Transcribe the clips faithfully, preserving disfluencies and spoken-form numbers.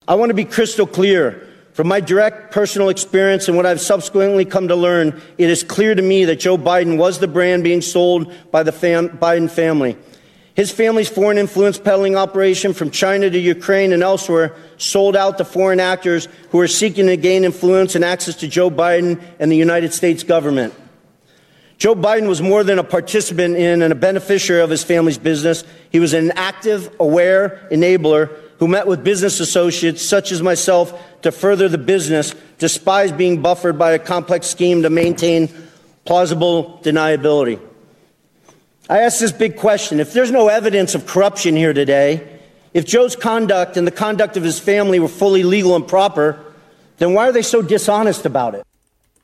I want to be crystal clear. From my direct personal experience and what I've subsequently come to learn, it is clear to me that Joe Biden was the brand being sold by the fam- Biden family. His family's foreign influence peddling operation from China to Ukraine and elsewhere sold out to foreign actors who are seeking to gain influence and access to Joe Biden and the United States government. Joe Biden was more than a participant in and a beneficiary of his family's business. He was an active, aware enabler who met with business associates such as myself to further the business, despite being buffered by a complex scheme to maintain plausible deniability. I ask this big question. If there's no evidence of corruption here today, if Joe's conduct and the conduct of his family were fully legal and proper, then why are they so dishonest about it?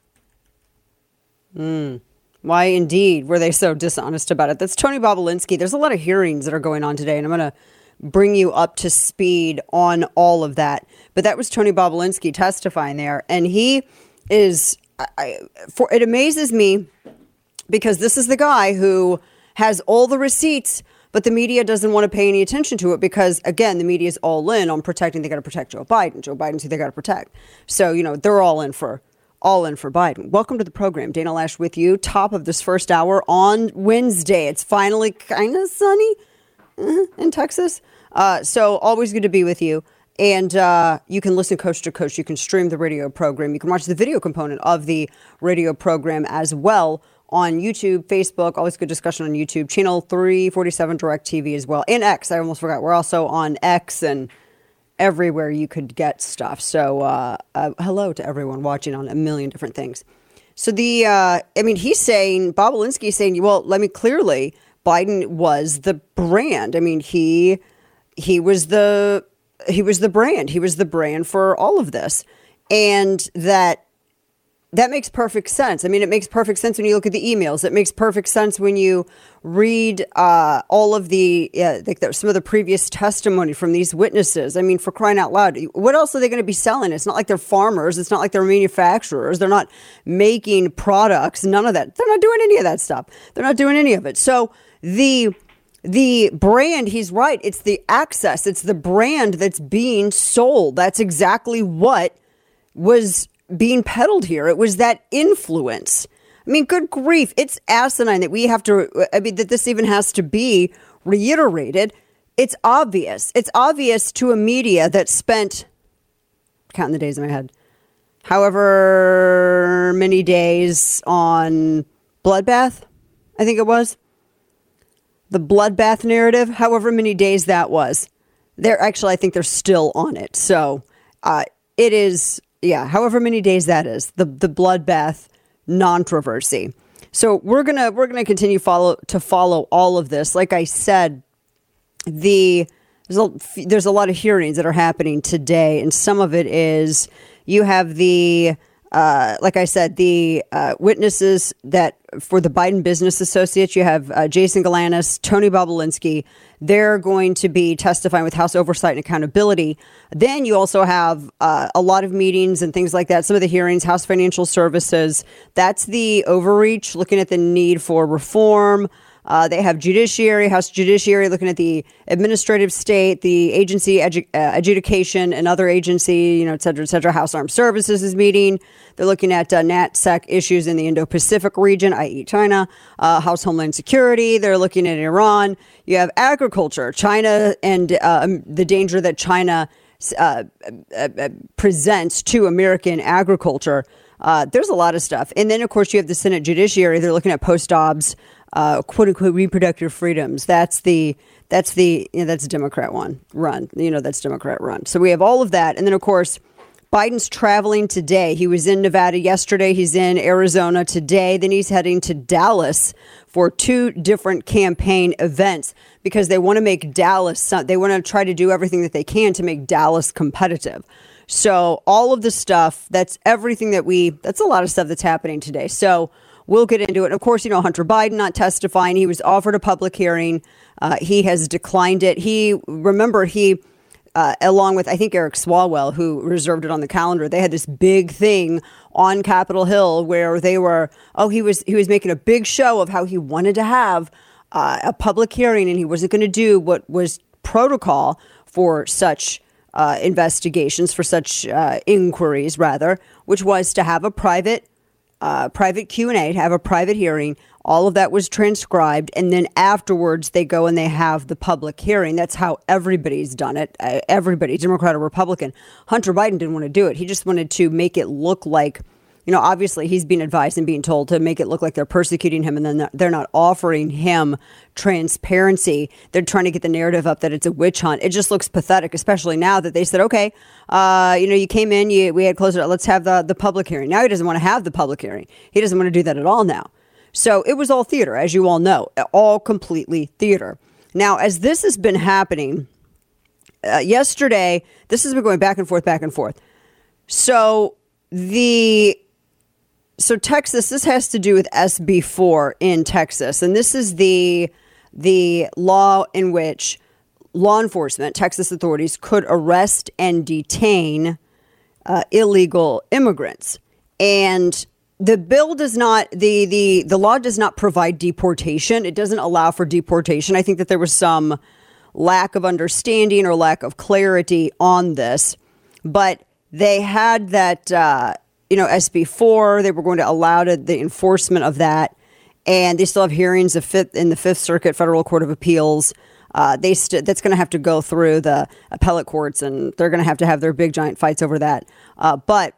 Mm. Why indeed were they so dishonest about it? That's Tony Bobulinski. There's a lot of hearings that are going on today, and I'm going to bring you up to speed on all of that. But that was Tony Bobulinski testifying there, and he is, I, for it amazes me because this is the guy who has all the receipts, but the media doesn't want to pay any attention to it because, again, the media is all in on protecting. They got to protect Joe Biden. Joe Biden's who they got to protect. So, you know, they're all in for all in for Biden. Welcome to the program. Dana Loesch with you. Top of this first hour on Wednesday. It's finally kind of sunny uh, in Texas. Uh, so always good to be with you. And uh, you can listen coast to coast. You can stream the radio program. You can watch the video component of the radio program as well on YouTube, Facebook. Always good discussion on YouTube. Channel three forty-seven DirecTV as well. And X. I almost forgot. We're also on X and everywhere you could get stuff. So uh, uh, hello to everyone watching on a million different things. So the, uh, I mean, he's saying, Bobulinski is saying, well, let me clearly, Biden was the brand. I mean, he he was the he was the brand. He was the brand for all of this. And that that makes perfect sense. I mean, it makes perfect sense when you look at the emails. It makes perfect sense when you read uh, all of the, uh, like the, some of the previous testimony from these witnesses. I mean, for crying out loud, what else are they going to be selling? It's not like they're farmers. It's not like they're manufacturers. They're not making products. None of that. They're not doing any of that stuff. They're not doing any of it. So the the brand, he's right. It's the access. It's the brand that's being sold. That's exactly what was being peddled here. It was that influence. I mean, good grief. It's asinine that we have to, I mean, that this even has to be reiterated. It's obvious. It's obvious to a media that spent, counting the days in my head, however many days on Bloodbath, I think it was. The Bloodbath narrative, however many days that was. They're actually, I think they're still on it. So uh, it is, yeah, however many days that is, the the bloodbath controversy. So we're gonna we're gonna continue follow to follow all of this. Like I said, the there's a, there's a lot of hearings that are happening today, and some of it is you have the uh, like I said, the uh, witnesses that for the Biden business associates. You have uh, Jason Galanis, Tony Bobulinski. They're going to be testifying with House Oversight and Accountability. Then you also have uh, a lot of meetings and things like that. Some of the hearings, House Financial Services. That's the overreach, looking at the need for reform. Uh, they have Judiciary, House Judiciary, looking at the administrative state, the agency edu- uh, adjudication, and other agency, you know, et cetera, et cetera. House Armed Services is meeting. They're looking at uh, NatSec issues in the Indo-Pacific region, that is. China. Uh, House Homeland Security. They're looking at Iran. You have agriculture, China, and uh, the danger that China uh, uh, presents to American agriculture. Uh, there's a lot of stuff. And then, of course, you have the Senate Judiciary. They're looking at post-Dobbs, uh, quote-unquote, reproductive freedoms. That's the that's the you know, that's Democrat one run. You know, that's Democrat run. So we have all of that. And then, of course, Biden's traveling today. He was in Nevada yesterday. He's in Arizona today. Then he's heading to Dallas for two different campaign events because they want to make Dallas, they want to try to do everything that they can to make Dallas competitive. So all of the stuff, that's everything that we, that's a lot of stuff that's happening today. So we'll get into it. And of course, you know, Hunter Biden not testifying. He was offered a public hearing. Uh, he has declined it. He, remember, he, uh, along with, I think, Eric Swalwell, who reserved it on the calendar, they had this big thing on Capitol Hill where they were, oh, he was, he was making a big show of how he wanted to have uh, a public hearing and he wasn't going to do what was protocol for such uh, investigations, for such uh, inquiries, rather, which was to have a private uh, private Q and A, to have a private hearing. All of that was transcribed, and then afterwards they go and they have the public hearing. That's how everybody's done it. Uh, everybody, Democrat or Republican. Hunter Biden didn't want to do it. He just wanted to make it look like, you know, obviously he's being advised and being told to make it look like they're persecuting him, and then they're not offering him transparency. They're trying to get the narrative up that it's a witch hunt. It just looks pathetic, especially now that they said, okay, uh, you know, you came in, you, we had closed it. Let's have the, the public hearing. Now he doesn't want to have the public hearing. He doesn't want to do that at all now. So it was all theater, as you all know, all completely theater. Now, as this has been happening, uh, yesterday, this has been going back and forth, back and forth. So the so Texas, this has to do with S B four in Texas, and this is the the law in which law enforcement, Texas authorities, could arrest and detain uh, illegal immigrants. And the bill does not, the, the, the law does not provide deportation. It doesn't allow for deportation. I think that there was some lack of understanding or lack of clarity on this, but they had that, uh, you know, S B four, they were going to allow to, the enforcement of that. And they still have hearings of fifth, in the Fifth Circuit Federal Court of Appeals. Uh, they st- that's going to have to go through the appellate courts, and they're going to have to have their big giant fights over that. Uh, but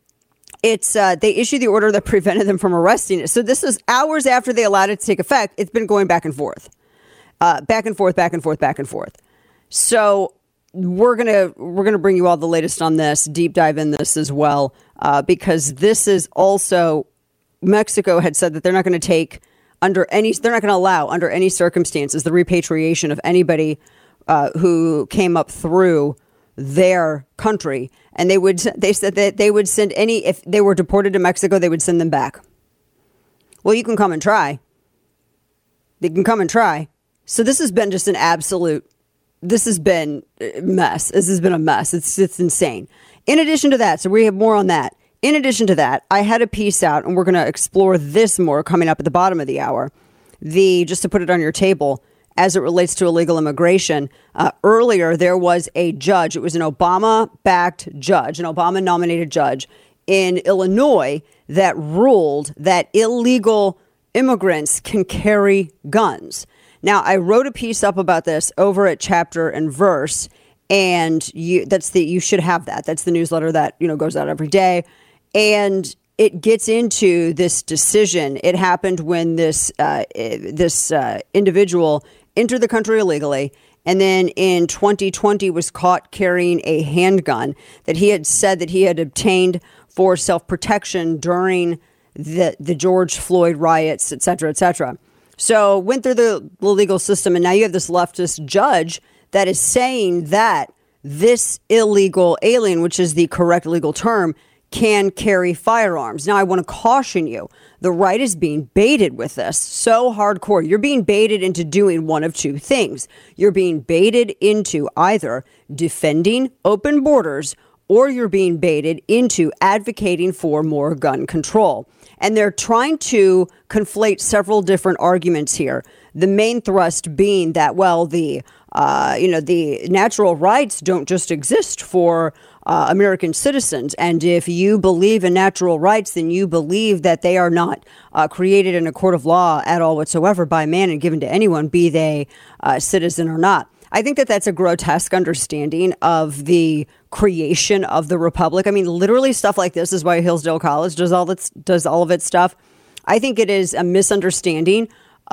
It's uh, they issued the order that prevented them from arresting it. So this is hours after they allowed it to take effect. It's been going back and forth, uh, back and forth, back and forth, back and forth. So we're gonna we're gonna bring you all the latest on this, deep dive in this as well, uh, because this is also, Mexico had said that they're not going to take under any they're not going to allow under any circumstances the repatriation of anybody uh, who came up through their country. And they would, they said that they would send any, if they were deported to Mexico, they would send them back. Well, you can come and try. They can come and try. So this has been just an absolute, this has been a mess. This has been a mess. It's, it's insane. In addition to that, so we have more on that. In addition to that, I had a piece out, and we're going to explore this more coming up at the bottom of the hour. The, just to put it on your table, as it relates to illegal immigration. Uh, earlier, there was a judge. It was an Obama-backed judge, an Obama-nominated judge in Illinois that ruled that illegal immigrants can carry guns. Now, I wrote a piece up about this over at Chapter and Verse, and you, that's the you should have that. That's the newsletter that, you know, goes out every day, and it gets into this decision. It happened when this uh, this uh, individual entered the country illegally, and then in twenty twenty was caught carrying a handgun that he had said that he had obtained for self-protection during the, the George Floyd riots, et cetera, et cetera. So went through the legal system, and now you have this leftist judge that is saying that this illegal alien, which is the correct legal term, can carry firearms. Now, I want to caution you. The right is being baited with this so hardcore. You're being baited into doing one of two things. You're being baited into either defending open borders, or you're being baited into advocating for more gun control. And they're trying to conflate several different arguments here. The main thrust being that, well, the uh, you know, the natural rights don't just exist for uh, American citizens. And if you believe in natural rights, then you believe that they are not uh, created in a court of law at all whatsoever by man and given to anyone, be they uh, citizen or not. I think that that's a grotesque understanding of the creation of the republic. I mean, literally stuff like this is why Hillsdale College does all its, does all of its stuff. I think it is a misunderstanding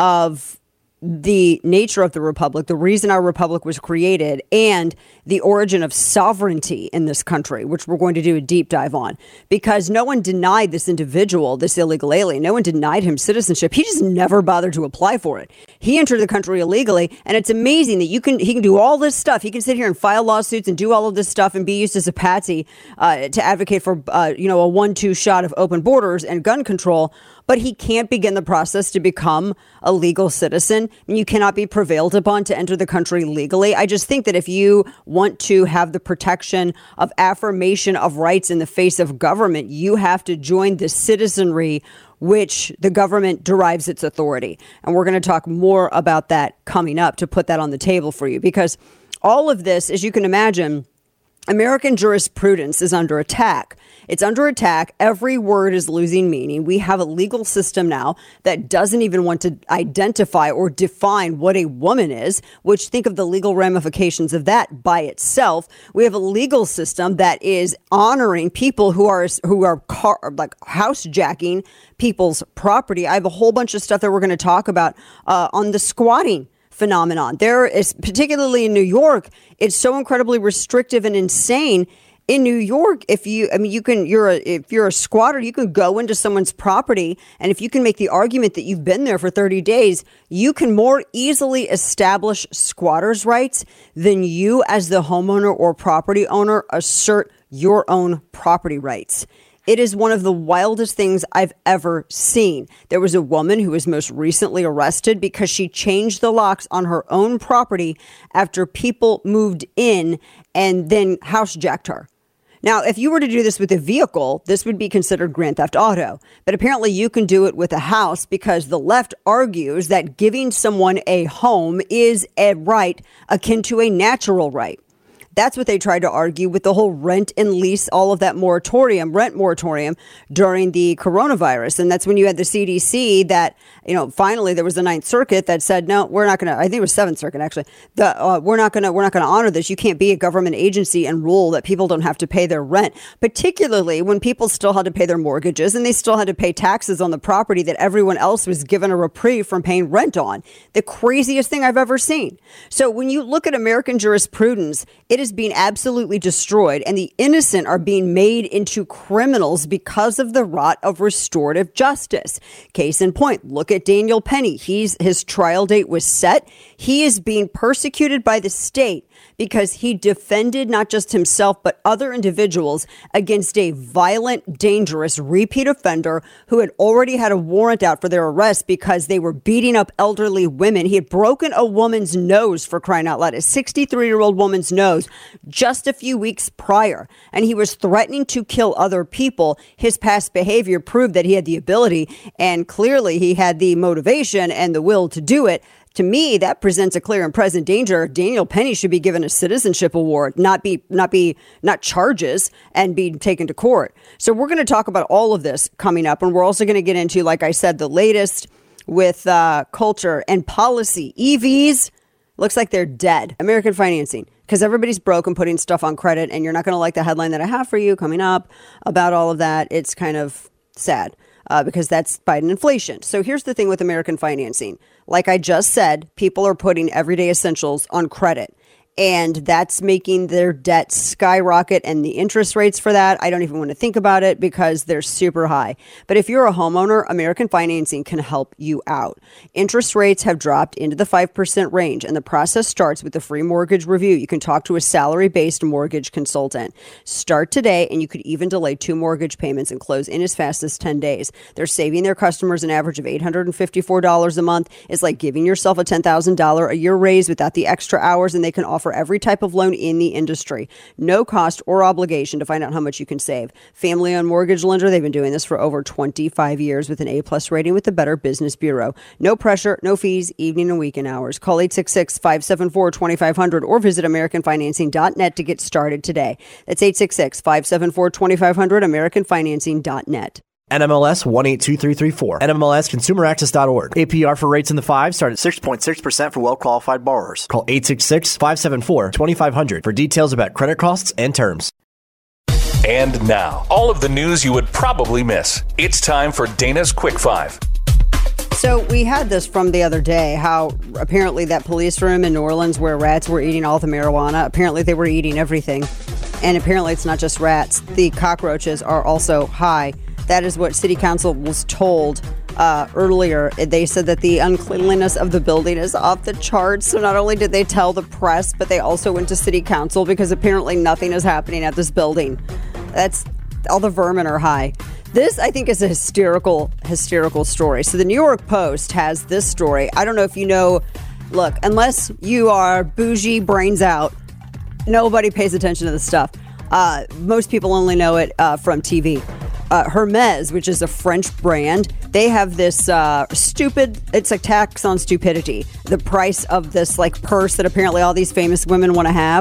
of the nature of the republic, the reason our republic was created, and the origin of sovereignty in this country, which we're going to do a deep dive on, because no one denied this individual, this illegal alien. No one denied him citizenship. He just never bothered to apply for it. He entered the country illegally, and it's amazing that you can he can do all this stuff. He can sit here and file lawsuits and do all of this stuff and be used as a patsy uh, to advocate for uh, you know a one two shot of open borders and gun control. But he can't begin the process to become a legal citizen. And you cannot be prevailed upon to enter the country legally. I just think that if you want to have the protection of affirmation of rights in the face of government, you have to join the citizenry which the government derives its authority. And we're going to talk more about that coming up to put that on the table for you, because all of this, as you can imagine, American jurisprudence is under attack. It's under attack. Every word is losing meaning. We have a legal system now that doesn't even want to identify or define what a woman is, which think of the legal ramifications of that by itself. We have a legal system that is honoring people who are who are car, like housejacking people's property. I have a whole bunch of stuff that we're going to talk about uh, on the squatting phenomenon. There is, particularly in New York, it's so incredibly restrictive and insane. In New York, if you, I mean, you can, you're a, if you're a squatter, you can go into someone's property, and if you can make the argument that you've been there for thirty days, you can more easily establish squatters' rights than you, as the homeowner or property owner, assert your own property rights. It is one of the wildest things I've ever seen. There was a woman who was most recently arrested because she changed the locks on her own property after people moved in and then housejacked her. Now, if you were to do this with a vehicle, this would be considered grand theft auto. But apparently you can do it with a house because the left argues that giving someone a home is a right akin to a natural right. That's what they tried to argue with the whole rent and lease, all of that moratorium, rent moratorium during the coronavirus. And that's when you had the C D C that, you know, finally there was the Ninth Circuit that said, no, we're not going to, I think it was Seventh Circuit, actually, the, uh, we're not going to, we're not going to honor this. You can't be a government agency and rule that people don't have to pay their rent, particularly when people still had to pay their mortgages and they still had to pay taxes on the property that everyone else was given a reprieve from paying rent on. The craziest thing I've ever seen. So when you look at American jurisprudence, it is being absolutely destroyed, and the innocent are being made into criminals because of the rot of restorative justice. Case in point, look at Daniel Penny. He's his trial date was set. He is being persecuted by the state because he defended not just himself, but other individuals against a violent, dangerous repeat offender who had already had a warrant out for their arrest because they were beating up elderly women. He had broken a woman's nose, for crying out loud, a sixty-three-year-old woman's nose just a few weeks prior. And he was threatening to kill other people. His past behavior proved that he had the ability, and clearly he had the motivation and the will to do it. To me, that presents a clear and present danger. Daniel Penny should be given a citizenship award, not be, not be, not charges, and be taken to court. So we're going to talk about all of this coming up, and we're also going to get into, like I said, the latest with uh, culture and policy. E Vs looks like they're dead. American financing, because everybody's broke and putting stuff on credit, and you're not going to like the headline that I have for you coming up about all of that. It's kind of sad. Uh, because that's Biden inflation. So here's the thing with American financing. Like I just said, people are putting everyday essentials on credit, and that's making their debt skyrocket, and the interest rates for that, I don't even want to think about it because they're super high. But if you're a homeowner, American financing can help you out. Interest rates have dropped into the five percent range, and the process starts with the free mortgage review. You can talk to a salary-based mortgage consultant. Start today, and you could even delay two mortgage payments and close in as fast as ten days. They're saving their customers an average of eight hundred fifty-four dollars a month. It's like giving yourself a ten thousand dollars a year raise without the extra hours, and they can offer for every type of loan in the industry. No cost or obligation to find out how much you can save. Family-owned mortgage lender. They've been doing this for over twenty-five years with an A-plus rating with the Better Business Bureau. No pressure, no fees, evening and weekend hours. Call eight six six, five seven four, two five zero zero or visit american financing dot net to get started today. That's eight six six, five seven four, two five zero zero, american financing dot net. N M L S one eight two three three four. N M L S consumer access dot org. A P R for rates in the fives start at six point six percent for well-qualified borrowers. Call eight six six, five seven four, two five zero zero for details about credit costs and terms. And now, all of the news you would probably miss. It's time for Dana's Quick Five. So we had this from the other day, how apparently that police room in New Orleans where rats were eating all the marijuana, apparently they were eating everything. And apparently it's not just rats. The cockroaches are also high. That is what City Council was told uh, earlier. They said that the uncleanliness of the building is off the charts. So not only did they tell the press, but they also went to City Council because apparently nothing is happening at this building. That's all the vermin are high. This, I think, is a hysterical, hysterical story. So the New York Post has this story. I don't know if you know, look, unless you are bougie, brains out, nobody pays attention to this stuff. Uh, most people only know it uh, from T V. Uh, Hermes, which is a French brand, they have this uh, stupid, it's a tax on stupidity. The price of this like purse that apparently all these famous women want to have.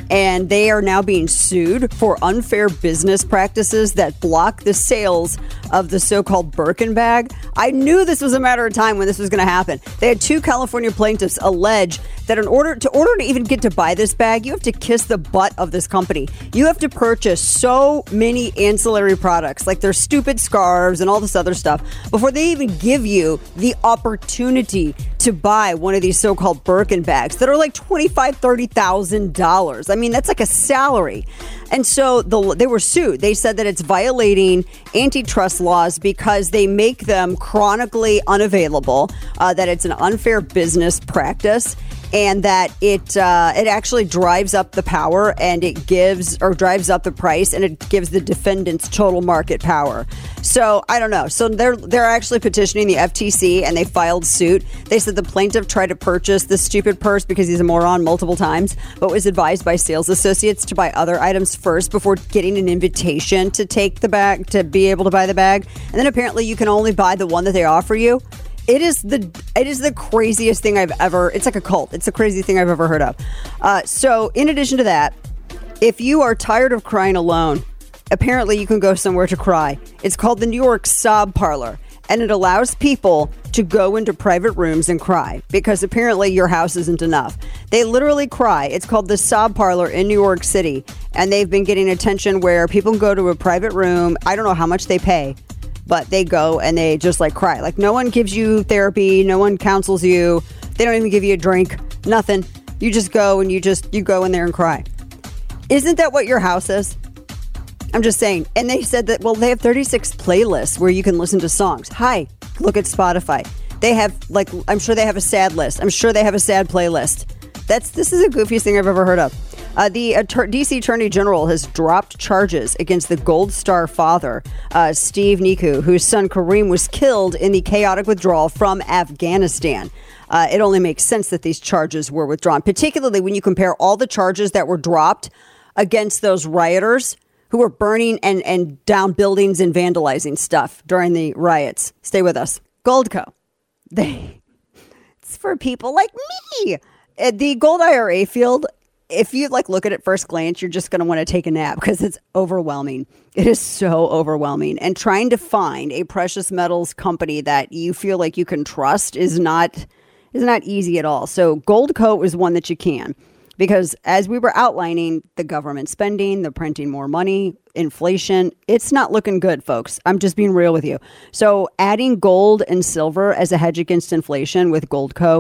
and they are now being sued for unfair business practices that block the sales of the so-called Birkin bag. I knew this was a matter of time when this was going to happen. They had two California plaintiffs allege that in order to order to even get to buy this bag, you have to kiss the butt of this company. You have to purchase so many ancillary products, like their stupid scarves and all this other stuff, before they even give you the opportunity to buy one of these so-called Birkin bags that are like twenty-five thousand dollars, thirty thousand dollars. I mean, that's like a salary. And so the, they were sued. They said that it's violating antitrust laws because they make them chronically unavailable, uh, that it's an unfair business practice, and that it uh, it actually drives up the power and it gives or drives up the price and it gives the defendants total market power. So I don't know. So they're they're actually petitioning the F T C and they filed suit. They said the plaintiff tried to purchase this stupid purse because he's a moron multiple times, but was advised by sales associates to buy other items first before getting an invitation to take the bag, to be able to buy the bag. And then apparently you can only buy the one that they offer you. It is the it is the craziest thing I've ever. It's like a cult. It's the craziest thing I've ever heard of. Uh, so, in addition to that, if you are tired of crying alone, apparently you can go somewhere to cry. It's called the New York Sob Parlor, and it allows people to go into private rooms and cry because apparently your house isn't enough. They literally cry. It's called the Sob Parlor in New York City, and they've been getting attention where people can go to a private room. I don't know how much they pay, but they go and they just like cry. Like no one gives you therapy. No one counsels you. They don't even give you a drink. Nothing. You just go and you just, you go in there and cry. Isn't that what your house is? I'm just saying. And they said that, well, they have thirty-six playlists where you can listen to songs. Hi, look at Spotify. They have like, I'm sure they have a sad list. I'm sure they have a sad playlist. That's, this is the goofiest thing I've ever heard of. Uh, the Attor- D C Attorney General has dropped charges against the Gold Star father, uh, Steve Niku, whose son Kareem was killed in the chaotic withdrawal from Afghanistan. Uh, it only makes sense that these charges were withdrawn, particularly when you compare all the charges that were dropped against those rioters who were burning and, and down buildings and vandalizing stuff during the riots. Stay with us. Goldco. They, it's for people like me. Uh, the Gold I R A field, if you like look at it first glance, you're just going to want to take a nap because it's overwhelming. It is so overwhelming. And trying to find a precious metals company that you feel like you can trust is not is not easy at all. So Goldco is one that you can, because as we were outlining, the government spending, the printing more money, inflation, it's not looking good, folks. I'm just being real with you. So adding gold and silver as a hedge against inflation with Goldco,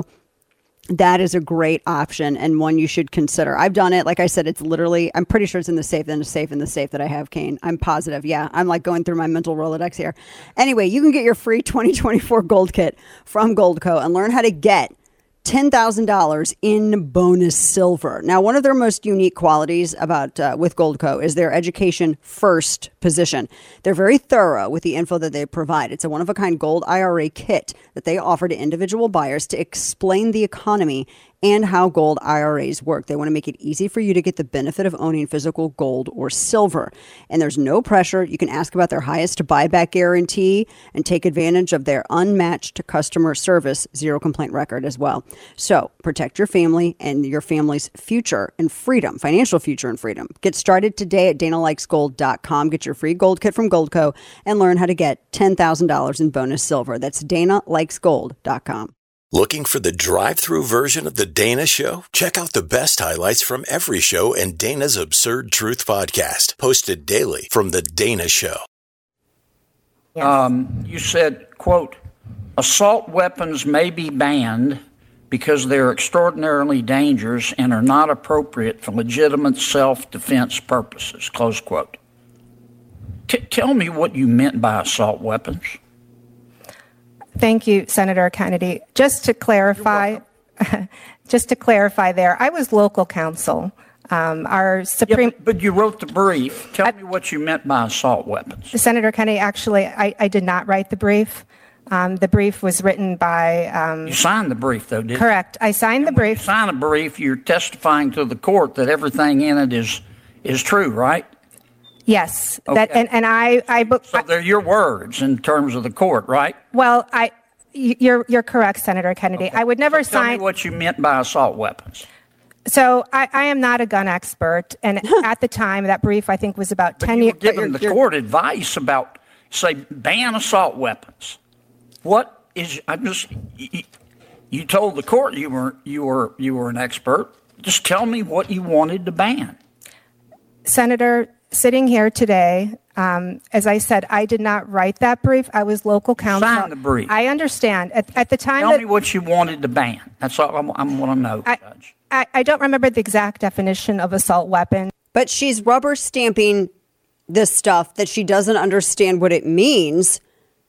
that is a great option and one you should consider. I've done it. Like I said, it's literally, I'm pretty sure it's in the safe, in the safe, in the safe that I have, Kane. I'm positive. Yeah, I'm like going through my mental Rolodex here. Anyway, you can get your free twenty twenty-four gold kit from Goldco and learn how to get ten thousand dollars in bonus silver. Now, one of their most unique qualities about uh, with Goldco is their education first position. They're very thorough with the info that they provide. It's a one-of-a-kind gold I R A kit that they offer to individual buyers to explain the economy and how gold I R As work. They want to make it easy for you to get the benefit of owning physical gold or silver. And there's no pressure. You can ask about their highest buyback guarantee and take advantage of their unmatched customer service zero complaint record as well. So protect your family and your family's future and freedom, financial future and freedom. Get started today at dana likes gold dot com. Get your free gold kit from Goldco and learn how to get ten thousand dollars in bonus silver. That's dana likes gold dot com. Looking for the drive-through version of The Dana Show? Check out the best highlights from every show and Dana's Absurd Truth podcast, posted daily from The Dana Show. Um, you said, quote, assault weapons may be banned because they're extraordinarily dangerous and are not appropriate for legitimate self-defense purposes, close quote. T- tell me what you meant by assault weapons. Thank you, Senator Kennedy. Just to clarify, just to clarify there, I was local counsel. Um, our Supreme, yeah, but, but you wrote the brief. Tell I, me what you meant by assault weapons. Senator Kennedy, actually, I, I did not write the brief. Um, the brief was written by. Um, you signed the brief, though, didn't you? Correct. I signed and the brief. When you sign a brief, you're testifying to the court that everything in it is is true, right? Yes, okay. that and, and I, I so they're your words in terms of the court, right? Well, I, you're you're correct, Senator Kennedy. Okay. I would never so tell sign. Me what you meant by assault weapons? So I, I am not a gun expert, and at the time, that brief I think was about but ten you years. were giving the court advice about, say, ban assault weapons. What is? I'm just. You, you told the court you were you were you were an expert. Just tell me what you wanted to ban. Senator, sitting here today, um, as I said, I did not write that brief. I was local counsel. Sign the brief. I understand. At, at the time, Tell that, me what you wanted to ban. That's all I'm, I'm want to know, I, Judge. I, I don't remember the exact definition of assault weapon. But she's rubber stamping this stuff that she doesn't understand what it means.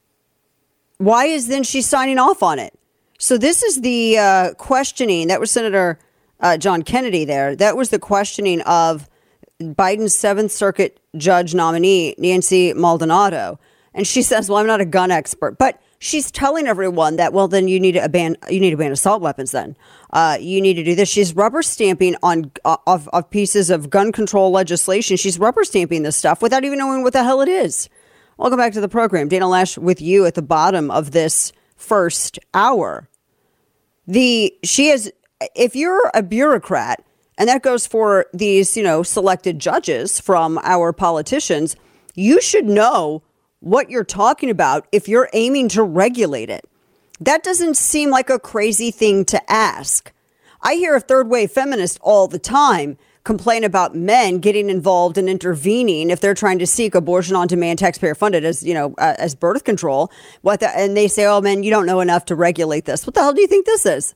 Why is then she signing off on it? So this is the uh, questioning. That was Senator uh, John Kennedy there. That was the questioning of Biden's Seventh Circuit judge nominee, Nancy Maldonado. And she says, well, I'm not a gun expert. But she's telling everyone that, well, then you need to ban, you need to ban assault weapons then. Uh, you need to do this. She's rubber stamping on uh, of, of pieces of gun control legislation. She's rubber stamping this stuff without even knowing what the hell it is. Welcome back to the program. Dana Lash with you at the bottom of this first hour. The she is, if you're a bureaucrat, and that goes for these, you know, selected judges from our politicians, you should know what you're talking about if you're aiming to regulate it. That doesn't seem like a crazy thing to ask. I hear a third wave feminist all the time complain about men getting involved and intervening if they're trying to seek abortion on demand, taxpayer funded as, you know, uh, as birth control. What the, and they say, oh, man, you don't know enough to regulate this. What the hell do you think this is?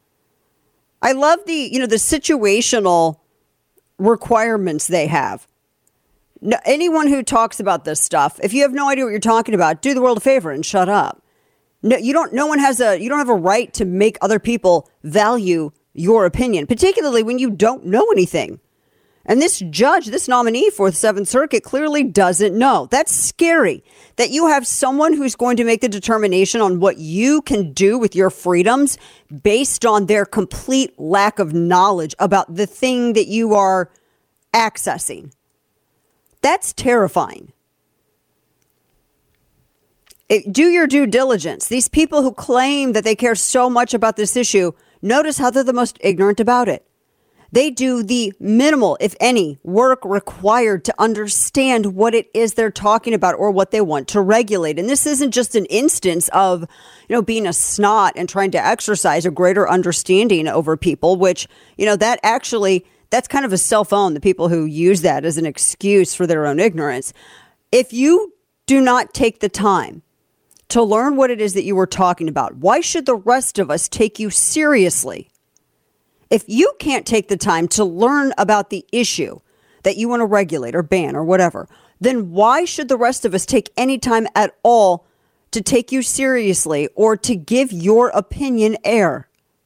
I love the, you know, the situational requirements they have. No, anyone who talks about this stuff, if you have no idea what you're talking about, do the world a favor and shut up. No, you don't. No one has a. You don't have a right to make other people value your opinion, particularly when you don't know anything. And this judge, this nominee for the Seventh Circuit, clearly doesn't know. That's scary. That you have someone who's going to make the determination on what you can do with your freedoms based on their complete lack of knowledge about the thing that you are accessing. That's terrifying. It, do your due diligence. These people who claim that they care so much about this issue, notice how they're the most ignorant about it. They do the minimal, if any, work required to understand what it is they're talking about or what they want to regulate. And this isn't just an instance of, you know, being a snot and trying to exercise a greater understanding over people, which, you know, that actually, that's kind of a cell phone, the people who use that as an excuse for their own ignorance. If you do not take the time to learn what it is that you were talking about, why should the rest of us take you seriously? If you can't take the time to learn about the issue that you want to regulate or ban or whatever, then why should the rest of us take any time at all to take you seriously or to give your opinion air?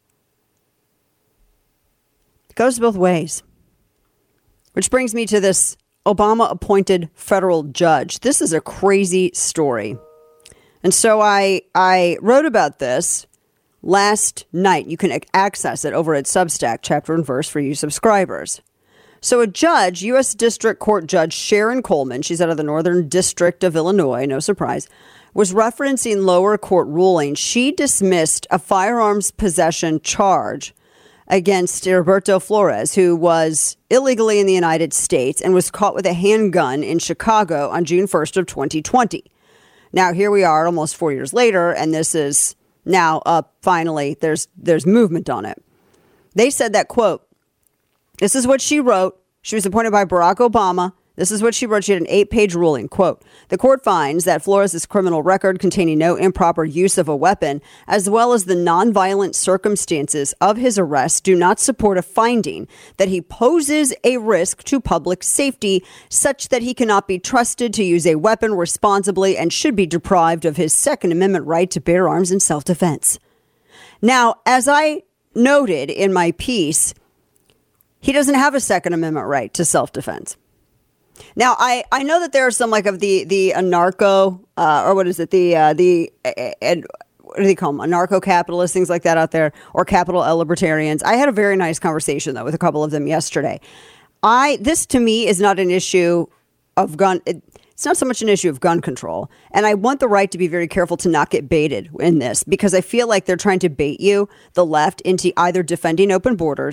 It goes both ways. Which brings me to this Obama-appointed federal judge. This is a crazy story. And so I I wrote about this last night. You can access it over at Substack, chapter and verse for you subscribers. So a judge, U S District Court Judge Sharon Coleman, she's out of the Northern District of Illinois, no surprise, was referencing lower court ruling. She dismissed a firearms possession charge against Roberto Flores, who was illegally in the United States and was caught with a handgun in Chicago on June first of twenty twenty. Now, here we are almost four years later, and this is now up. Finally, there's there's movement on it. They said that, quote, this is what she wrote. She was appointed by Barack Obama. This is what she wrote. She had an eight-page ruling. Quote, the court finds that Flores' criminal record containing no improper use of a weapon, as well as the nonviolent circumstances of his arrest, do not support a finding that he poses a risk to public safety such that he cannot be trusted to use a weapon responsibly and should be deprived of his Second Amendment right to bear arms in self-defense. Now, as I noted in my piece, he doesn't have a Second Amendment right to self-defense. Now, I, I know that there are some like of the the anarcho uh, or what is it the uh, the uh, what do they call them anarcho capitalists, things like that out there, or capital libertarians. I had a very nice conversation though with a couple of them yesterday. I this to me is not an issue of gun. It, it's not so much an issue of gun control, and I want the right to be very careful to not get baited in this because I feel like they're trying to bait you, the left, into either defending open borders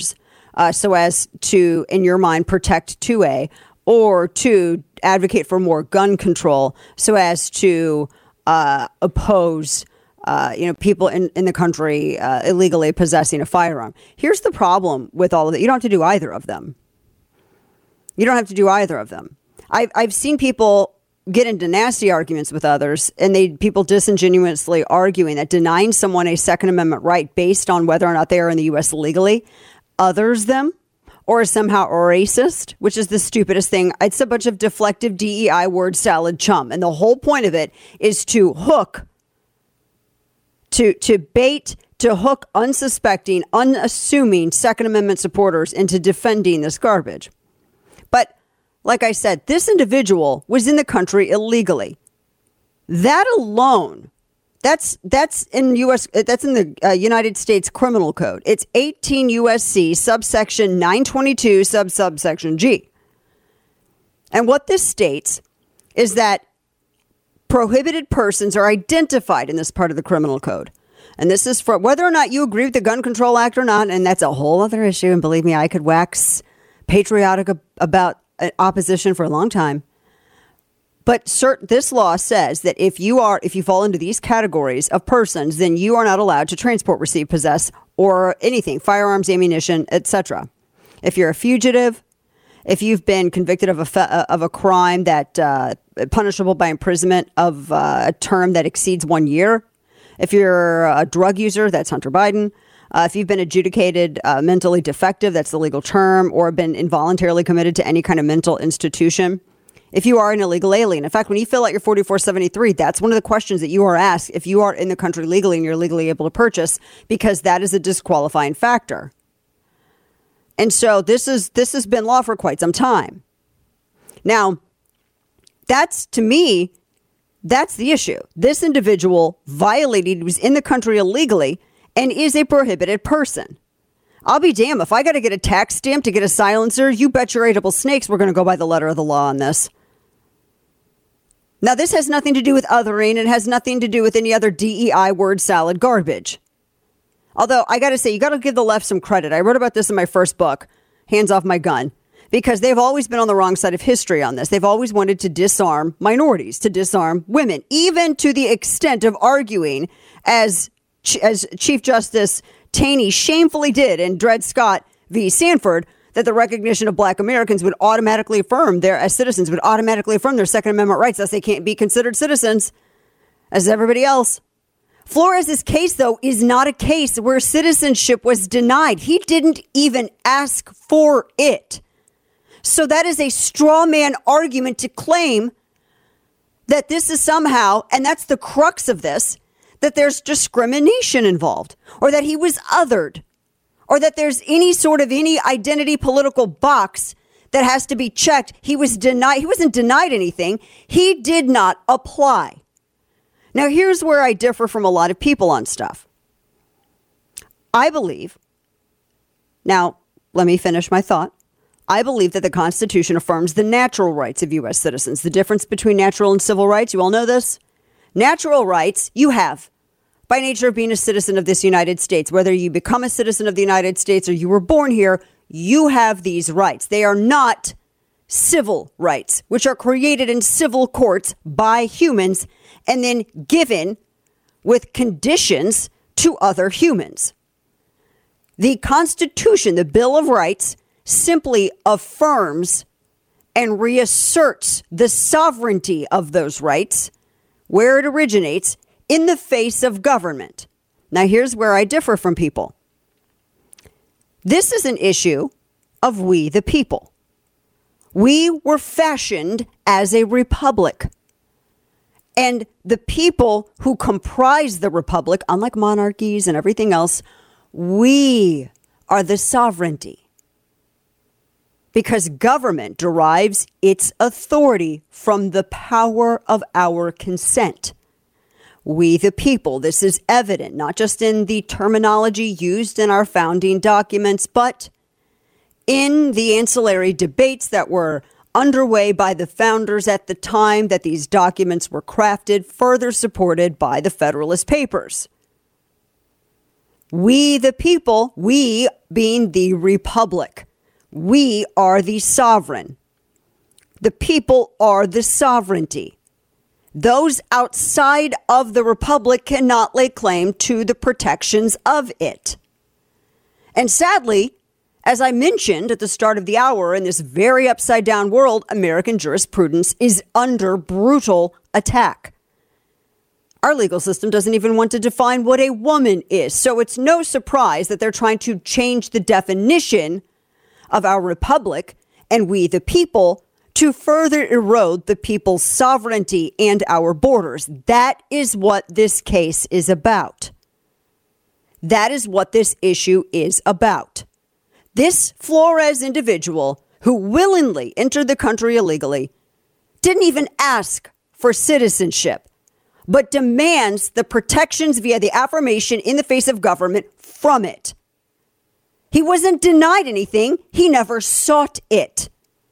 uh, so as to, in your mind, protect two A, or to advocate for more gun control so as to uh, oppose uh, you know, people in, in the country uh, illegally possessing a firearm. Here's the problem with all of it. You don't have to do either of them. You don't have to do either of them. I've, I've seen people get into nasty arguments with others, and they people disingenuously arguing that denying someone a Second Amendment right based on whether or not they are in the U S illegally others them or is somehow racist, which is the stupidest thing. It's a bunch of deflective D E I word salad chum. And the whole point of it is to hook, to, to bait, to hook unsuspecting, unassuming Second Amendment supporters into defending this garbage. But like I said, this individual was in the country illegally. That alone, that's that's in U S that's in the uh, United States Criminal Code. It's eighteen U S C subsection nine twenty-two sub subsection G. And what this states is that prohibited persons are identified in this part of the criminal code. And this is for whether or not you agree with the Gun Control Act or not. And that's a whole other issue. And believe me, I could wax patriotic about opposition for a long time. But cert, this law says that if you are, if you fall into these categories of persons, then you are not allowed to transport, receive, possess, or anything, firearms, ammunition, et cetera. If you're a fugitive, if you've been convicted of a fe- of a crime that uh, punishable by imprisonment of uh, a term that exceeds one year, if you're a drug user, that's Hunter Biden. Uh, if you've been adjudicated uh, mentally defective, that's the legal term, or been involuntarily committed to any kind of mental institution. If you are an illegal alien. In fact, when you fill out your forty-four seventy-three, that's one of the questions that you are asked if you are in the country legally and you're legally able to purchase, because that is a disqualifying factor. And so this is this has been law for quite some time. Now, that's, to me, that's the issue. This individual violated, was in the country illegally, and is a prohibited person. I'll be damned if I got to get a tax stamp to get a silencer. You bet your edible snakes we're going to go by the letter of the law on this. Now, this has nothing to do with othering. It has nothing to do with any other D E I word salad garbage. Although, I got to say, you got to give the left some credit. I wrote about this in my first book, Hands Off My Gun, because they've always been on the wrong side of history on this. They've always wanted to disarm minorities, to disarm women, even to the extent of arguing, as as Chief Justice Taney shamefully did in Dred Scott v. Sanford, that the recognition of black Americans would automatically affirm their, as citizens, would automatically affirm their Second Amendment rights, thus they can't be considered citizens as everybody else. Flores' case, though, is not a case where citizenship was denied. He didn't even ask for it. So that is a straw man argument to claim that this is somehow, and that's the crux of this, that there's discrimination involved, or that he was othered, or that there's any sort of any identity political box that has to be checked. He was denied. He wasn't denied anything. He did not apply. Now, here's where I differ from a lot of people on stuff. I believe, now, let me finish my thought. I believe that the Constitution affirms the natural rights of U S citizens. The difference between natural and civil rights, you all know this? Natural rights you have by nature of being a citizen of this United States. Whether you become a citizen of the United States or you were born here, you have these rights. They are not civil rights, which are created in civil courts by humans and then given with conditions to other humans. The Constitution, the Bill of Rights, simply affirms and reasserts the sovereignty of those rights where it originates in the face of government. Now, here's where I differ from people. This is an issue of we the people. We were fashioned as a republic. And the people who comprise the republic, unlike monarchies and everything else, we are the sovereignty. Because government derives its authority from the power of our consent. We the people, this is evident, not just in the terminology used in our founding documents, but in the ancillary debates that were underway by the founders at the time that these documents were crafted, further supported by the Federalist Papers. We the people, we being the republic. We are the sovereign. The people are the sovereignty. Those outside of the republic cannot lay claim to the protections of it. And sadly, as I mentioned at the start of the hour, in this very upside down world, American jurisprudence is under brutal attack. Our legal system doesn't even want to define what a woman is. So it's no surprise that they're trying to change the definition of our republic and we the people to further erode the people's sovereignty and our borders. That is what this case is about. That is what this issue is about. This Flores individual who willingly entered the country illegally didn't even ask for citizenship, but demands the protections via the affirmation in the face of government from it. He wasn't denied anything. He never sought it.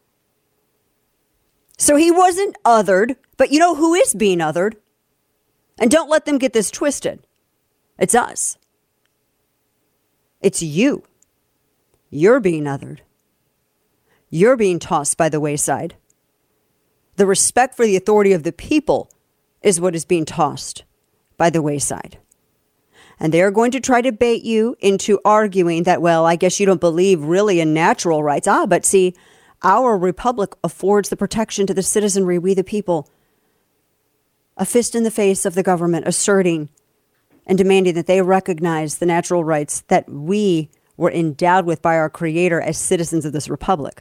So he wasn't othered, but you know who is being othered? And don't let them get this twisted. It's us. It's you. You're being othered. You're being tossed by the wayside. The respect for the authority of the people is what is being tossed by the wayside. And they're going to try to bait you into arguing that, well, I guess you don't believe really in natural rights. Ah, but see, our republic affords the protection to the citizenry, we the people. A fist in the face of the government asserting and demanding that they recognize the natural rights that we were endowed with by our creator as citizens of this republic.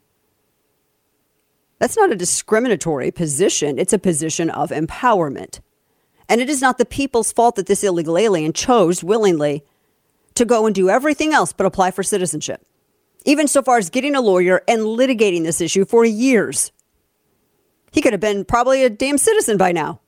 That's not a discriminatory position. It's a position of empowerment. And it is not the people's fault that this illegal alien chose willingly to go and do everything else but apply for citizenship. Even so far as getting a lawyer and litigating this issue for years. He could have been probably a damn citizen by now.